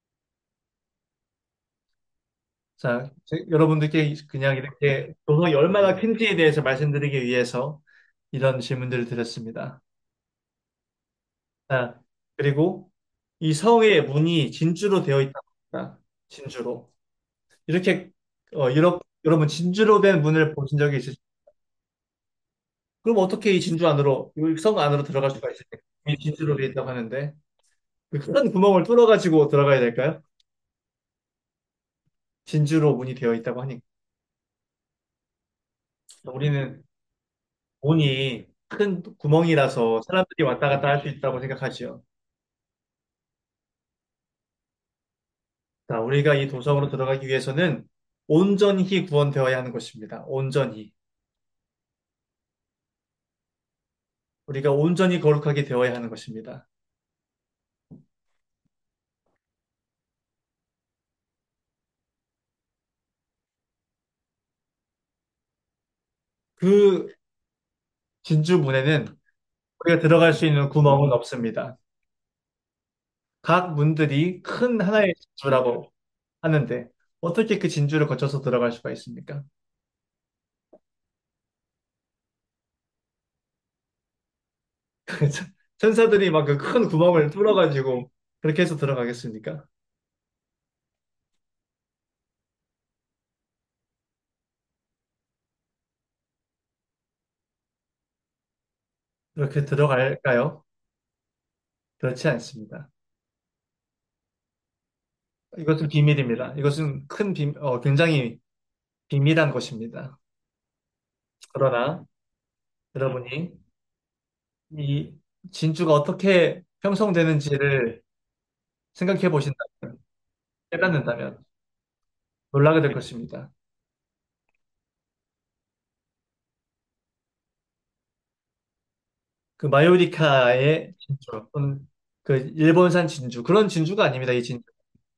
자, 제- 여러분들께 그냥 이렇게 도성이 얼마나 큰지에 대해서 말씀드리기 위해서 이런 질문들을 드렸습니다. 자, 그리고 이 성의 문이 진주로 되어 있다고 합니다. 진주로. 이렇게, 어, 이렇, 여러분, 진주로 된 문을 보신 적이 있으십니까? 그럼 어떻게 이 진주 안으로, 이 성 안으로 들어갈 수가 있습니까? 이 진주로 되어 있다고 하는데, 그 큰 구멍을 뚫어가지고 들어가야 될까요? 진주로 문이 되어 있다고 하니까. 우리는 문이 큰 구멍이라서 사람들이 왔다 갔다 할 수 있다고 생각하지요. 자, 우리가 이 도성으로 들어가기 위해서는 온전히 구원되어야 하는 것입니다. 온전히. 우리가 온전히 거룩하게 되어야 하는 것입니다. 그 진주 문에는 우리가 들어갈 수 있는 구멍은 없습니다. 각 문들이 큰 하나의 진주라고 하는데 어떻게 그 진주를 거쳐서 들어갈 수가 있습니까? 천사들이 막 그 큰 구멍을 뚫어가지고 그렇게 해서 들어가겠습니까? 그렇게 들어갈까요? 그렇지 않습니다. 이것은 비밀입니다. 이것은 큰 비, 어, 굉장히 비밀한 것입니다. 그러나 여러분이 이 진주가 어떻게 형성되는지를 생각해 보신다면, 깨닫는다면 놀라게 될 것입니다. 그 마요리카의 진주, 또는 그 일본산 진주, 그런 진주가 아닙니다. 이 진주.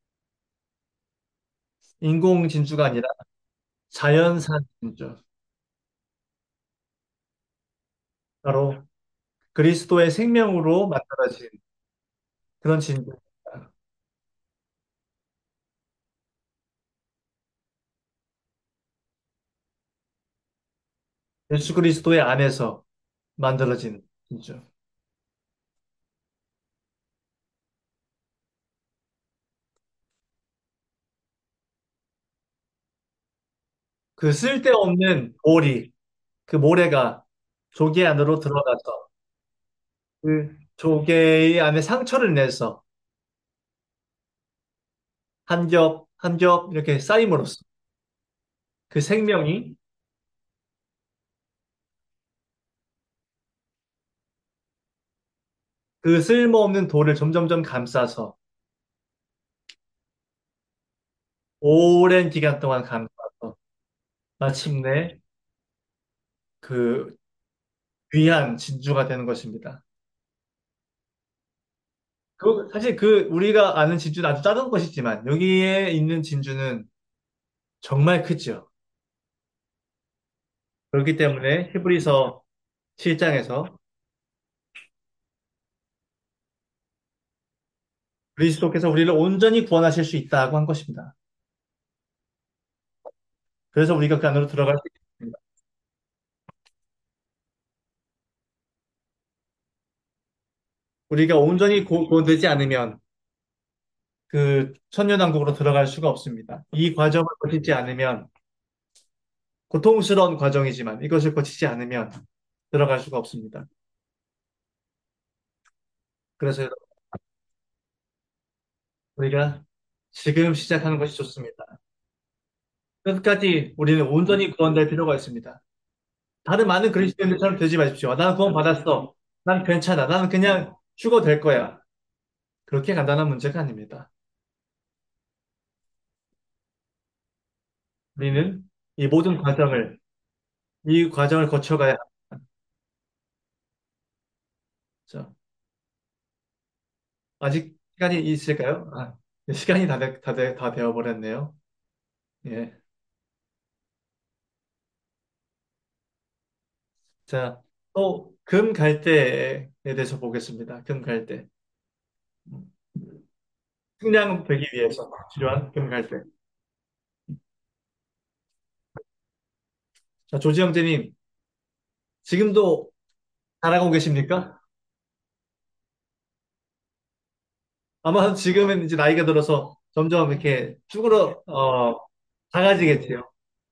인공 진주가 아니라 자연산 진주. 바로 그리스도의 생명으로 만들어진 그런 진주입니다. 예수 그리스도의 안에서 만들어진 진주. 그 쓸데없는 오리, 그 모래가 조개 안으로 들어가서 그 조개의 안에 상처를 내서 한 겹, 한 겹 이렇게 쌓임으로써 그 생명이 그 쓸모없는 돌을 점점점 감싸서 오랜 기간 동안 감싸서 마침내 그 귀한 진주가 되는 것입니다. 그, 사실 그 우리가 아는 진주는 아주 작은 것이지만 여기에 있는 진주는 정말 크죠. 그렇기 때문에 히브리서 칠 장에서 그리스도께서 우리를 온전히 구원하실 수 있다고 한 것입니다. 그래서 우리가 그 안으로 들어갈 수 있습니다. 우리가 온전히 구- 구원되지 않으면 그 천년왕국으로 들어갈 수가 없습니다. 이 과정을 거치지 않으면 고통스러운 과정이지만 이것을 거치지 않으면 들어갈 수가 없습니다. 그래서 우리가 지금 시작하는 것이 좋습니다. 끝까지 우리는 온전히 구원될 필요가 있습니다. 다른 많은 그리스도인들처럼 되지 마십시오. 아, 나는 구원 받았어. 난 괜찮아. 나는 그냥 죽어도 될 거야. 그렇게 간단한 문제가 아닙니다. 우리는 이 모든 과정을, 이 과정을 거쳐가야 합니다. 자, 아직 시간이 있을까요? 아, 네, 시간이 다, 되, 다, 되, 다 되어버렸네요. 예. 자, 또, 금 갈대에 대해서 보겠습니다. 금 갈대. 음, 식량되기 위해서 필요한 금 갈대. 자, 조지 형제님, 지금도 잘하고 계십니까? 아마 지금은 이제 나이가 들어서 점점 이렇게 쭈그러, 어, 작아지겠지요.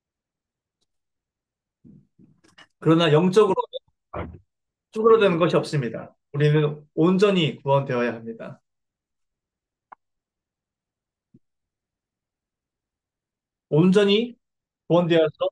그러나 영적으로 쭈그러드는 것이 없습니다. 우리는 온전히 구원되어야 합니다. 온전히 구원되어서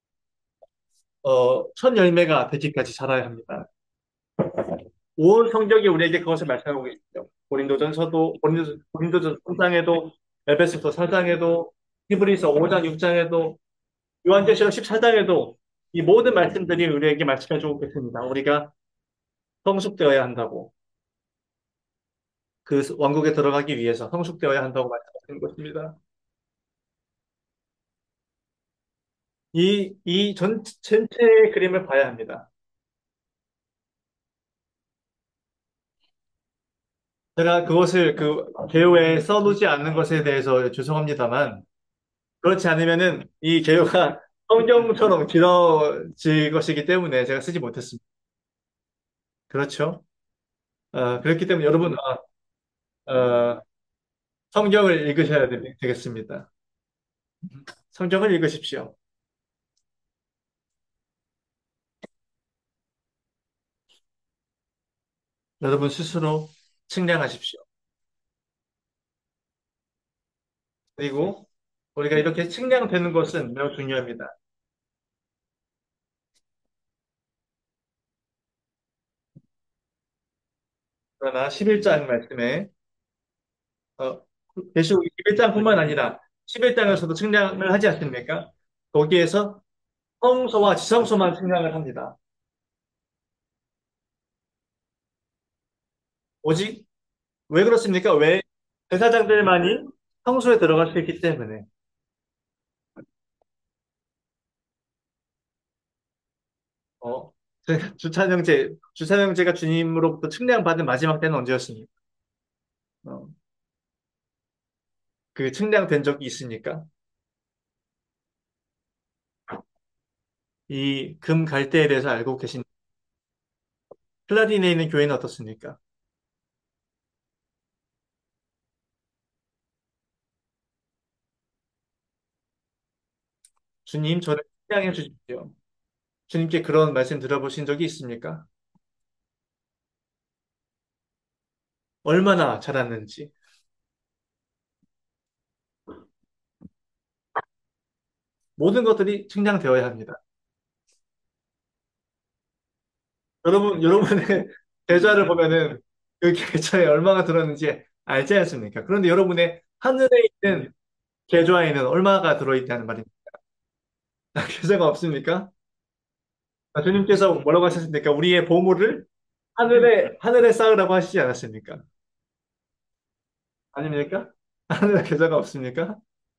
어, 첫 열매가 되기까지 자라야 합니다. 온 성경이 우리에게 그것을 말씀하고 있죠. 고린도전서도 고린도, 고린도전 삼 장에도 에베소서 사 장에도 히브리서 오 장 육 장에도 요한계시록 십사 장에도 이 모든 말씀들이 우리에게 말씀해주고 있습니다. 우리가 성숙되어야 한다고 그 왕국에 들어가기 위해서 성숙되어야 한다고 말씀하시는 것입니다. 이, 이 전, 전체의 그림을 봐야 합니다. 제가 그것을 그 개요에 써놓지 않는 것에 대해서 죄송합니다만, 그렇지 않으면은 이 개요가 성경처럼 길어질 것이기 때문에 제가 쓰지 못했습니다. 그렇죠? 어, 그렇기 때문에 여러분, 어, 어, 성경을 읽으셔야 되- 되겠습니다. 성경을 읽으십시오. 여러분 스스로 측량하십시오. 그리고 우리가 이렇게 측량되는 것은 매우 중요합니다. 그러나 십일 장 말씀에 어, 계시록 십일 장뿐만 아니라 십일 장에서도 측량을 하지 않습니까? 거기에서 성소와 지성소만 측량을 합니다. 오직 왜 그렇습니까? 왜 제사장들만이 성소에 들어갈 수 있기 때문에 어, 제- 주찬영제 주찬영제가 주님으로부터 측량받은 마지막 때는 언제였습니까? 어, 그 측량된 적이 있습니까? 이 금 갈대에 대해서 알고 계신 플라딘에 있는 교회는 어떻습니까? 주님, 저를 측량해 주십시오. 주님께 그런 말씀 들어보신 적이 있습니까? 얼마나 자랐는지. 모든 것들이 측량되어야 합니다. 여러분, 여러분의 계좌를 보면은 그 계좌에 얼마가 들었는지 알지 않습니까? 그런데 여러분의 하늘에 있는 계좌에는 얼마가 들어있다는 말입니다. 계좌가 없습니까? 아, 주님께서 뭐라고 하셨습니까? 우리의 보물을 하늘에, 하늘에 쌓으라고 하시지 않았습니까? 아닙니까? 하늘에 계좌가 없습니까?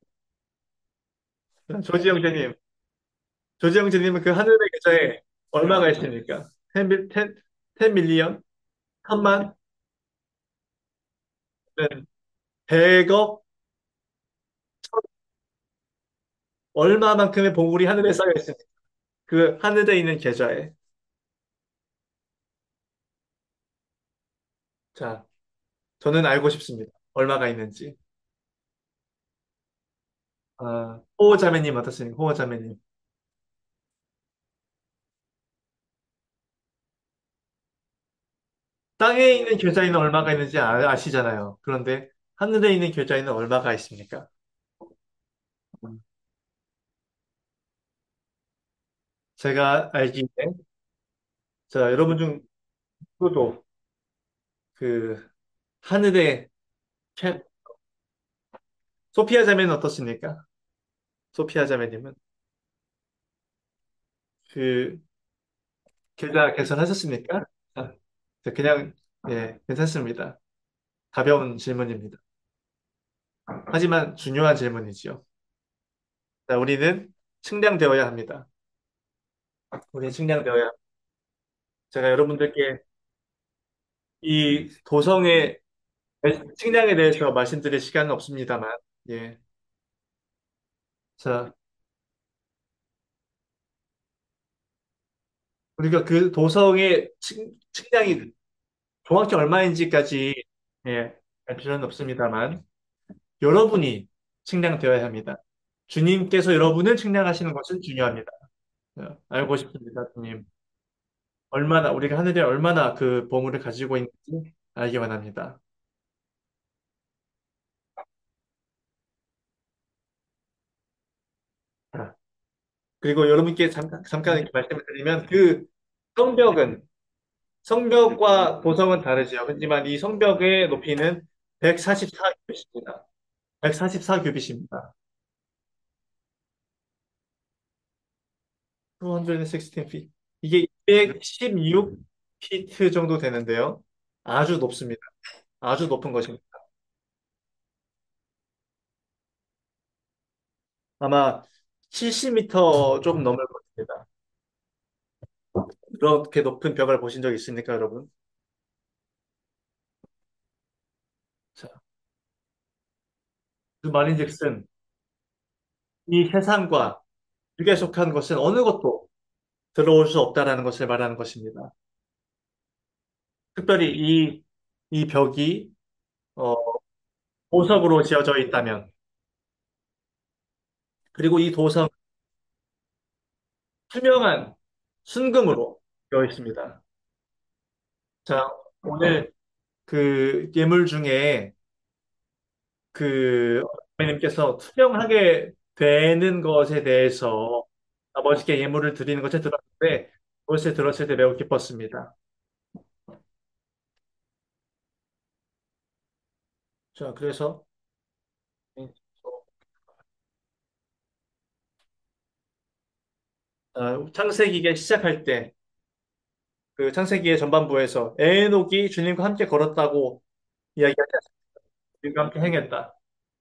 조지 형제님, 조지 형제님은 그 하늘의 계좌에 얼마가 있습니까? 텐, 밀- 텐, 텐 밀리언? 천만? 네. 백억? 얼마만큼의 보물이 하늘에 쌓여 있습니까? 그 하늘에 있는 계좌에. 자, 저는 알고 싶습니다. 얼마가 있는지. 아, 호호자매님 어떻습니까? 호호자매님. 땅에 있는 계좌에는 얼마가 있는지 아, 아시잖아요. 그런데 하늘에 있는 계좌에는 얼마가 있습니까? 음, 제가 알기에, 자, 여러분 중 누구도 그 하늘에 캐- 소피아 자매는 어떻습니까? 소피아 자매님은 그 계좌 개설하셨습니까? 아, 저 그냥 예, 괜찮습니다. 가벼운 질문입니다. 하지만 중요한 질문이지요. 자, 우리는 측량되어야 합니다. 우리는 측량되어야 합니다. 제가 여러분들께 이 도성의 측량에 대해서 말씀드릴 시간은 없습니다만, 예. 자, 우리가 그 도성의 측, 측량이 정확히 얼마인지까지 예, 알 필요는 없습니다만, 여러분이 측량되어야 합니다. 주님께서 여러분을 측량하시는 것은 중요합니다. 어, 알고 싶습니다, 주님. 얼마나, 우리가 하늘에 얼마나 그 보물을 가지고 있는지 알기 원합니다. 자, 그리고 여러분께 잠깐, 잠깐 이렇게 말씀을 드리면, 그 성벽은, 성벽과 도성은 다르죠. 하지만 이 성벽의 높이는 백사십사 규빗입니다. 백사십사 규빗입니다. 이백십육 feet. 이게 이백십육 피트 정도 되는데요. 아주 높습니다. 아주 높은 것입니다. 아마 칠십 미터 좀 넘을 것입니다. 그렇게 높은 벽을 보신 적 있습니까, 여러분? 그 말인즉슨 이 세상과 육에 속한 것은 어느 것도 들어올 수 없다라는 것을 말하는 것입니다. 특별히 이, 이 벽이 어, 보석으로 지어져 있다면, 그리고 이 도성 투명한 순금으로 되어 있습니다. 자, 오늘 그 예물 중에 그 어머님께서 투명하게 되는 것에 대해서 아버지께 예물을 드리는 것을 들었는데, 그것을 들었을 때 매우 기뻤습니다. 자, 그래서 어, 창세기가 시작할 때 그 창세기의 전반부에서 에녹이 주님과 함께 걸었다고 이야기하지 않습니까? 주님과 함께 행했다.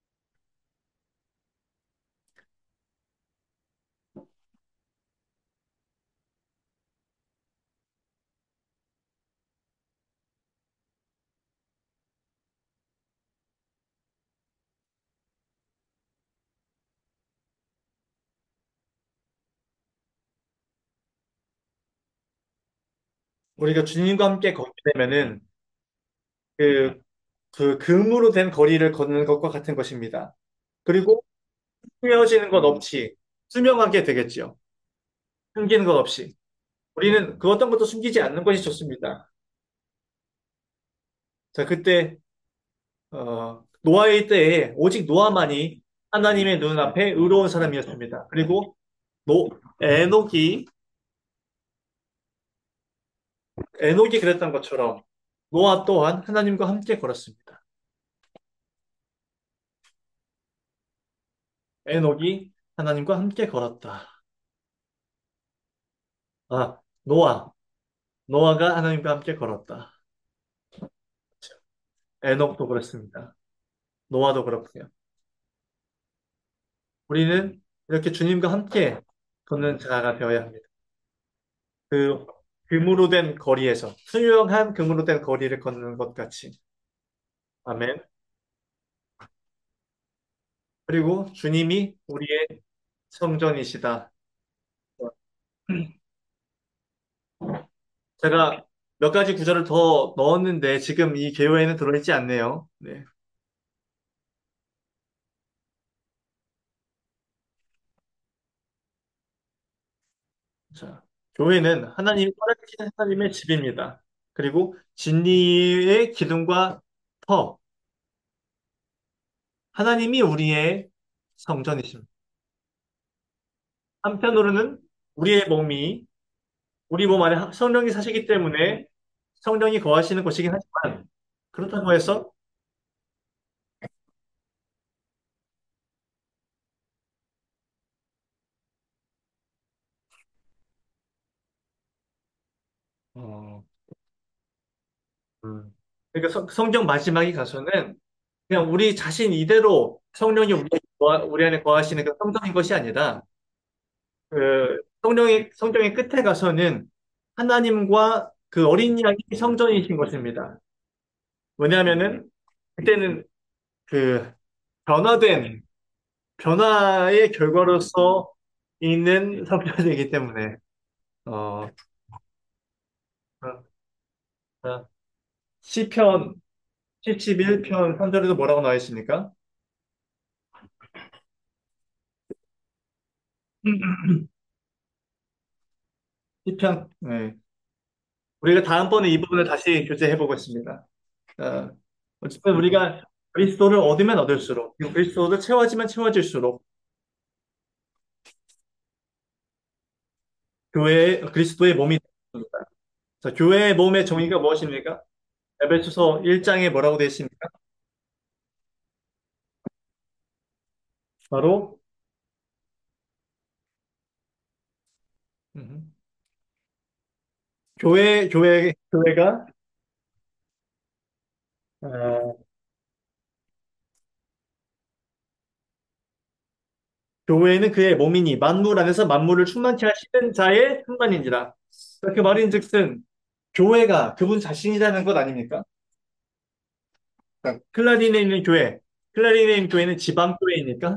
우리가 주님과 함께 걷게 되면은 그, 그 금으로 된 거리를 걷는 것과 같은 것입니다. 그리고 숨겨지는 것 없이 투명하게 되겠지요. 숨기는 것 없이. 우리는 그 어떤 것도 숨기지 않는 것이 좋습니다. 자, 그때 어, 노아의 때에 오직 노아만이 하나님의 눈앞에 의로운 사람이었습니다. 그리고 노, 에녹이 에녹이 그랬던 것처럼 노아 또한 하나님과 함께 걸었습니다. 에녹이 하나님과 함께 걸었다. 아, 노아. 노아가 하나님과 함께 걸었다. 에녹도 그렇습니다. 노아도 그렇고요. 우리는 이렇게 주님과 함께 걷는 자가 되어야 합니다. 그 금으로 된 거리에서 투명한 금으로 된 거리를 걷는 것 같이. 아멘. 그리고 주님이 우리의 성전이시다. 제가 몇 가지 구절을 더 넣었는데 지금 이 개요에는 들어있지 않네요. 네. 자, 교회는 하나님이 살아계신 하나님의 집입니다. 그리고 진리의 기둥과 터, 하나님이 우리의 성전이십니다. 한편으로는 우리의 몸이 우리 몸 안에 성령이 사시기 때문에 성령이 거하시는 곳이긴 하지만, 그렇다고 해서 어, 음. 그러니까 성, 성경 마지막에 가서는 그냥 우리 자신 이대로 성령이 우리, 거하- 우리 안에 거하시는 그 성전인 것이 아니라, 그 성령의 성경의 끝에 가서는 하나님과 그 어린 양이 성전이신 것입니다. 왜냐하면은 그때는 그 변화된 변화의 결과로서 있는 성전이기 때문에 어, 어, 어, 시편 칠십일 편 삼 절에도 뭐라고 나와 있습니까? 시편. 네. 우리가 다음번에 이 부분을 다시 교제해 보겠습니다. 어, 어쨌든 우리가 그리스도를 얻으면 얻을수록, 그리고 그리스도를 채워지면 채워질수록 교회 그리스도의 몸이 됩니다. 자, 교회의 몸의 정의가 무엇입니까? 에베소서 일 장에 뭐라고 되어 있습니까? 바로 음, 교회 교회 교회가 어, 교회는 그의 몸이니 만물 안에서 만물을 충만케 하시는 자의 충만인지라. 그 말인즉슨 교회가 그분 자신이라는 것 아닙니까? 그러니까 클라딘에 있는 교회, 클레리네임 교회는 지방 교회입니까?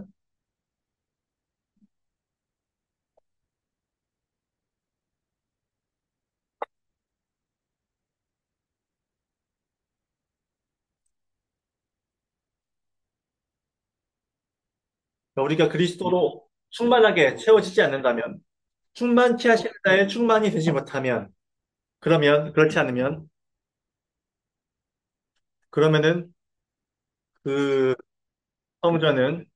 우리가 그리스도로 충만하게 채워지지 않는다면, 충만케 하시는 자에 충만이 되지 못하면, 그러면, 그렇지 않으면, 그러면은 그 성전은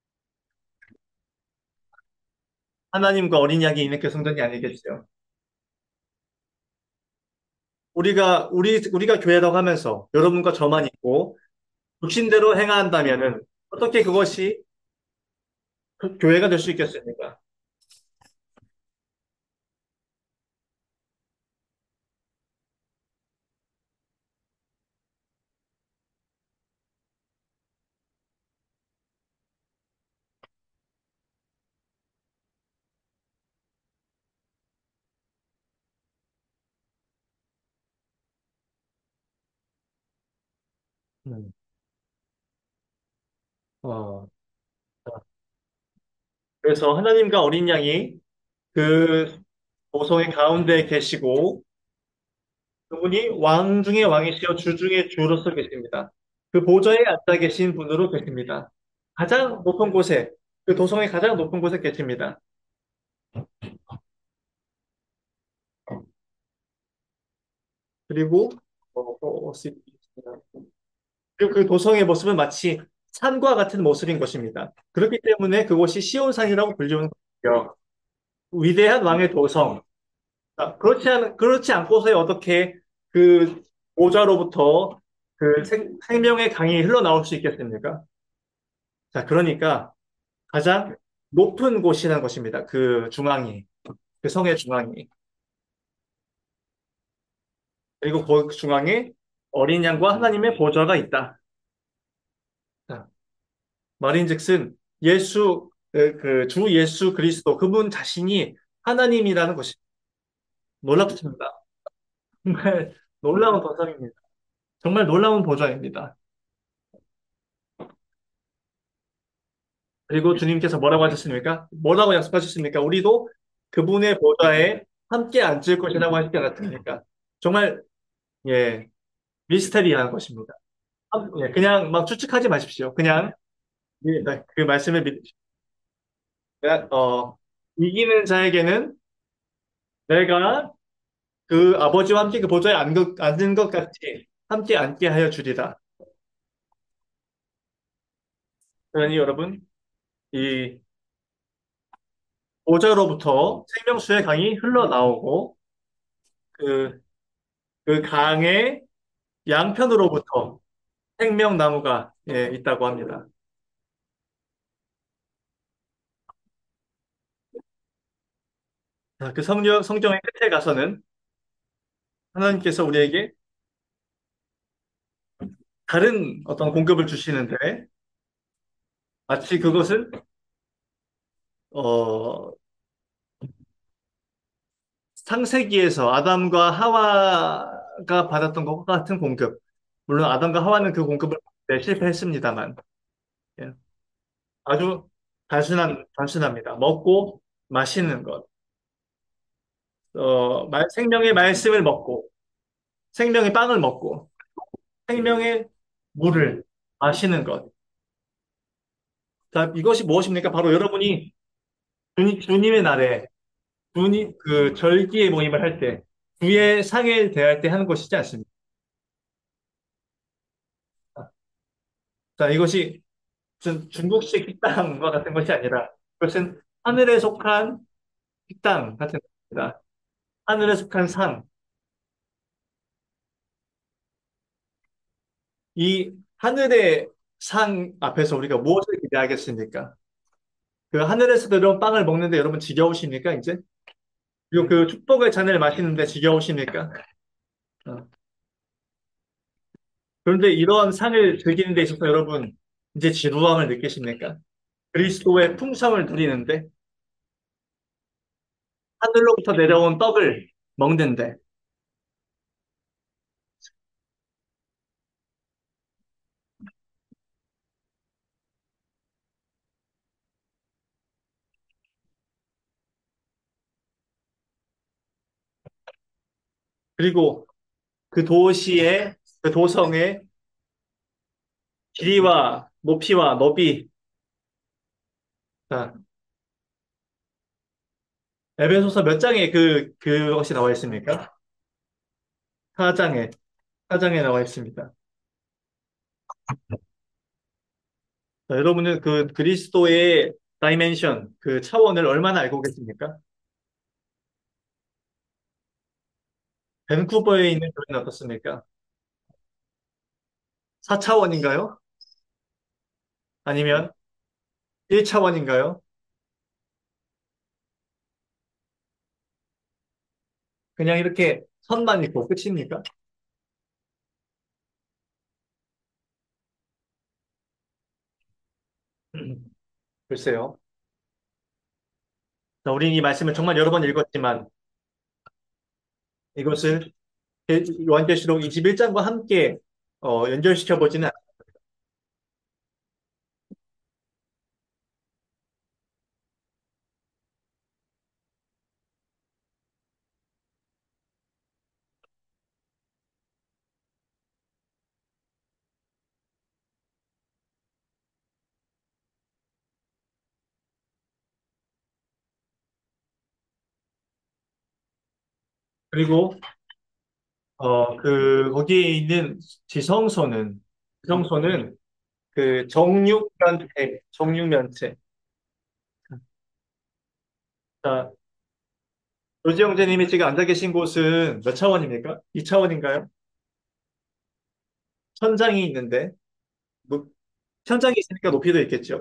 하나님과 어린 양이 있는 그 성전이 아니겠죠. 우리가, 우리, 우리가 교회라고 하면서 여러분과 저만 있고, 육신대로 행한다면은, 어떻게 그것이 그 교회가 될 수 있겠습니까? 음. 어, 그래서 하나님과 어린 양이 그 보성의 가운데 계시고, 그분이 왕 중의 왕이시여 주 중의 주로서 계십니다. 그 보좌에 앉아 계신 분으로 계십니다. 가장 높은 곳에, 그 도성의 가장 높은 곳에 계십니다. 그리고 어, 어, 어, 그리고 그 도성의 모습은 마치 산과 같은 모습인 것입니다. 그렇기 때문에 그곳이 시온산이라고 불리는 거예요. 위대한 왕의 도성. 자, 그렇지 않, 그렇지 않고서 어떻게 그 보좌로부터 그 생, 생명의 강이 흘러나올 수 있겠습니까? 자, 그러니까 가장 높은 곳이라는 것입니다. 그 중앙이, 그 성의 중앙이. 그리고 그 중앙에 어린 양과 하나님의 보좌가 있다. 자, 말인즉슨 예수, 그 주 예수 그리스도 그분 자신이 하나님이라는 것이 놀랍습니다. 정말 놀라운 도성입니다. 정말 놀라운 보좌입니다. 그리고 주님께서 뭐라고 하셨습니까? 뭐라고 약속하셨습니까? 우리도 그분의 보좌에 함께 앉을 것이라고 하시지 않았습니까? 정말 예 미스테리한 것입니다. 아, 예, 그냥 막 추측하지 마십시오. 그냥 예, 네, 그 말씀을 믿으십시오. 내가, 어, 이기는 자에게는 내가 그 아버지와 함께 그 보좌에 앉- 앉은 것 같이 함께 앉게 하여 주리라. 그러니 여러분 이 보좌로부터 생명수의 강이 흘러나오고 그, 그 강의 양편으로부터 생명나무가 예, 있다고 합니다. 자, 그 성경, 성경의 끝에 가서는 하나님께서 우리에게 다른 어떤 공급을 주시는데 마치 그것은 어, 창세기에서 아담과 하와가 받았던 것과 같은 공급. 물론 아담과 하와는 그 공급을 네, 실패했습니다만 예, 아주 단순한 단순합니다. 먹고 마시는 것, 어, 말- 생명의 말씀을 먹고 생명의 빵을 먹고 생명의 물을 마시는 것. 자, 이것이 무엇입니까? 바로 여러분이 주님, 주님의 날에 주님 그 절기의 모임을 할 때, 주의 상을 대할 때 하는 것이지 않습니까? 자, 이것이 무슨 중국식 식당과 같은 것이 아니라 그것은 하늘에 속한 식당 같은 것입니다. 하늘에 속한 상. 이 하늘의 상 앞에서 우리가 무엇을 기대하겠습니까? 그 하늘에서 내려온 빵을 먹는데 여러분 지겨우십니까, 이제? 그리고 그 축복의 잔을 마시는데 지겨우십니까? 어. 그런데 이러한 상을 즐기는 데 있어서 여러분 이제 지루함을 느끼십니까? 그리스도의 풍성을 누리는데 하늘로부터 내려온 떡을 먹는데 그리고 그 도시의, 그 도성의 길이와 높이와 너비. 자, 에베소서 몇 장에 그, 그것이 나와 있습니까? 사 장에, 사 장에 나와 있습니다. 자, 여러분은 그 그리스도의 다이멘션, 그 차원을 얼마나 알고 계십니까? 밴쿠버에 있는 교회는 어떻습니까? 사 차원인가요? 아니면 일 차원인가요? 그냥 이렇게 선만 있고 끝입니까? 글쎄요. 자, 우리는 이 말씀을 정말 여러 번 읽었지만 이것을 요한계시록 이십일 장과 함께 어, 연결시켜 보지는 않- 그리고 어, 그 거기에 있는 지성소는 지성소는 그 정육면체, 정육면체. 자, 조지 형제님이 지금 앉아 계신 곳은 몇 차원입니까? 이 차원인가요? 천장이 있는데 뭐, 천장이 있으니까 높이도 있겠죠.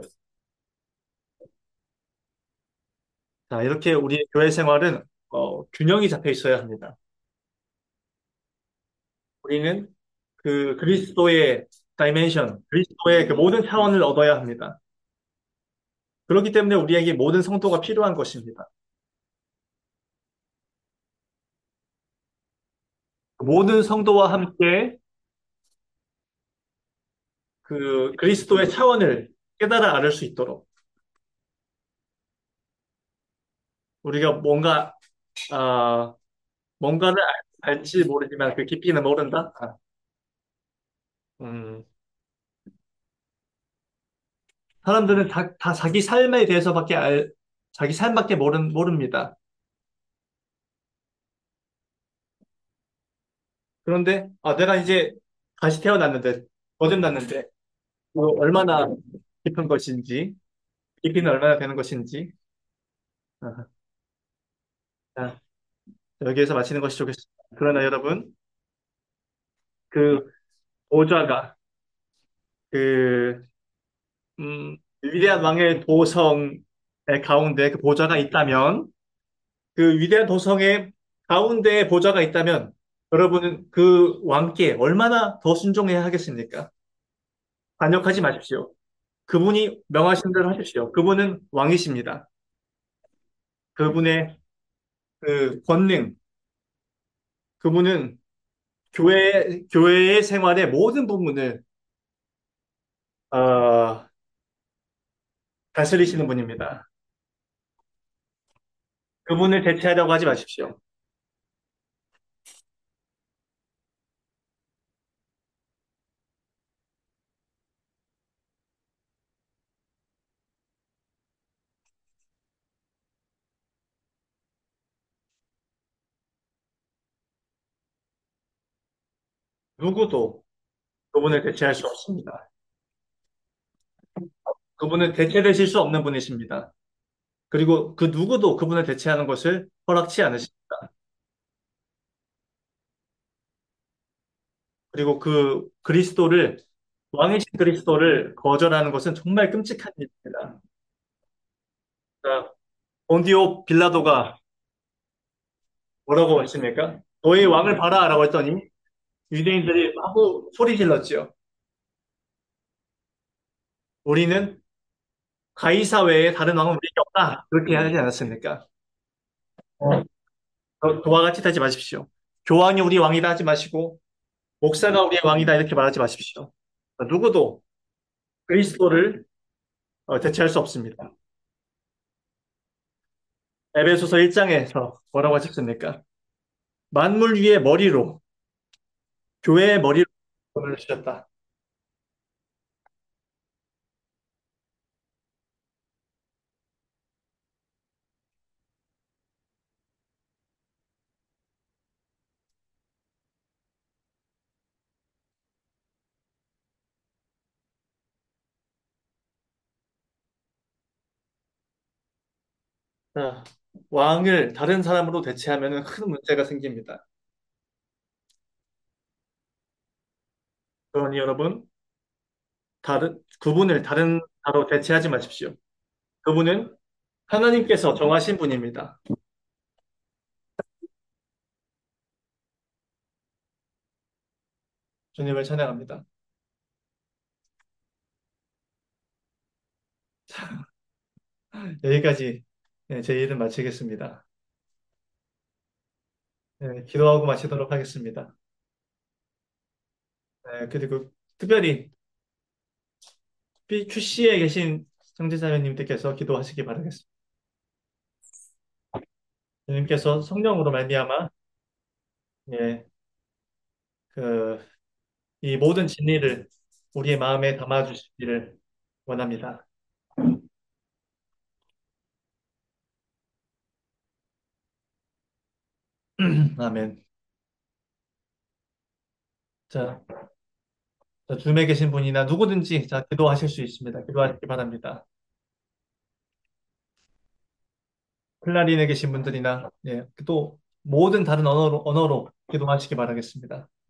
자, 이렇게 우리의 교회 생활은 어, 균형이 잡혀 있어야 합니다. 우리는 그 그리스도의 다이멘션, 그리스도의 그 모든 차원을 얻어야 합니다. 그렇기 때문에 우리에게 모든 성도가 필요한 것입니다. 모든 성도와 함께 그 그리스도의 차원을 깨달아 알을 수 있도록 우리가 뭔가 아, 뭔가를 알- 알지 모르지만 그 깊이는 모른다. 아, 음, 사람들은 다, 다 자기 삶에 대해서밖에 알, 자기 삶밖에 모르, 모릅니다. 그런데 아, 내가 이제 다시 태어났는데 거듭났는데 뭐 얼마나 깊은 것인지 깊이는 얼마나 되는 것인지 아, 자, 여기에서 마치는 것이 좋겠습니다. 그러나 여러분 그 보좌가 그 음, 위대한 왕의 도성의 가운데 그 보좌가 있다면 그 위대한 도성의 가운데에 보좌가 있다면 여러분은 그 왕께 얼마나 더 순종해야 하겠습니까? 반역하지 마십시오. 그분이 명하신 대로 하십시오. 그분은 왕이십니다. 그분의 그 권능, 그분은 교회, 교회의 생활의 모든 부분을 어, 다스리시는 분입니다. 그분을 대체하려고 하지 마십시오. 누구도 그분을 대체할 수 없습니다. 그분은 대체되실 수 없는 분이십니다. 그리고 그 누구도 그분을 대체하는 것을 허락치 않으십니다. 그리고 그 그리스도를, 왕이신 그리스도를 거절하는 것은 정말 끔찍한 일입니다. 자, 본디오 빌라도가 뭐라고 했습니까? 너희 왕을 봐라 라고 했더니 유대인들이 하고 소리 질렀지요. 우리는 가이사 외에 다른 왕은 우리에게 없다. 그렇게 하지 않았습니까? 어, 저- 저와 같이 하지 마십시오. 교황이 우리 왕이다 하지 마시고 목사가 우리의 왕이다 이렇게 말하지 마십시오. 누구도 그리스도를 어, 대체할 수 없습니다. 에베소서 일 장에서 뭐라고 하셨습니까? 만물 위의 머리로, 교회의 머리로 보내주셨다. 자, 왕을 다른 사람으로 대체하면 큰 문제가 생깁니다. 그러니 여러분, 다른, 그분을 다른 사로 대체하지 마십시오. 그분은 하나님께서 정하신 분입니다. 주님을 찬양합니다. 여기까지 네, 제 일은 마치겠습니다. 네, 기도하고 마치도록 하겠습니다. 네, 그리고 특별히 큐씨에 계신 성지사님들께서 기도하시기 바라겠습니다. 주님께서 성령으로 말미암아 예, 그, 이 모든 진리를 우리의 마음에 담아주시기를 원합니다. 아멘. 자, 자, 줌에 계신 분이나 누구든지 자, 기도하실 수 있습니다. 기도하시기 바랍니다. 클라린에 계신 분들이나 예, 또 모든 다른 언어로, 언어로 기도하시기 바라겠습니다.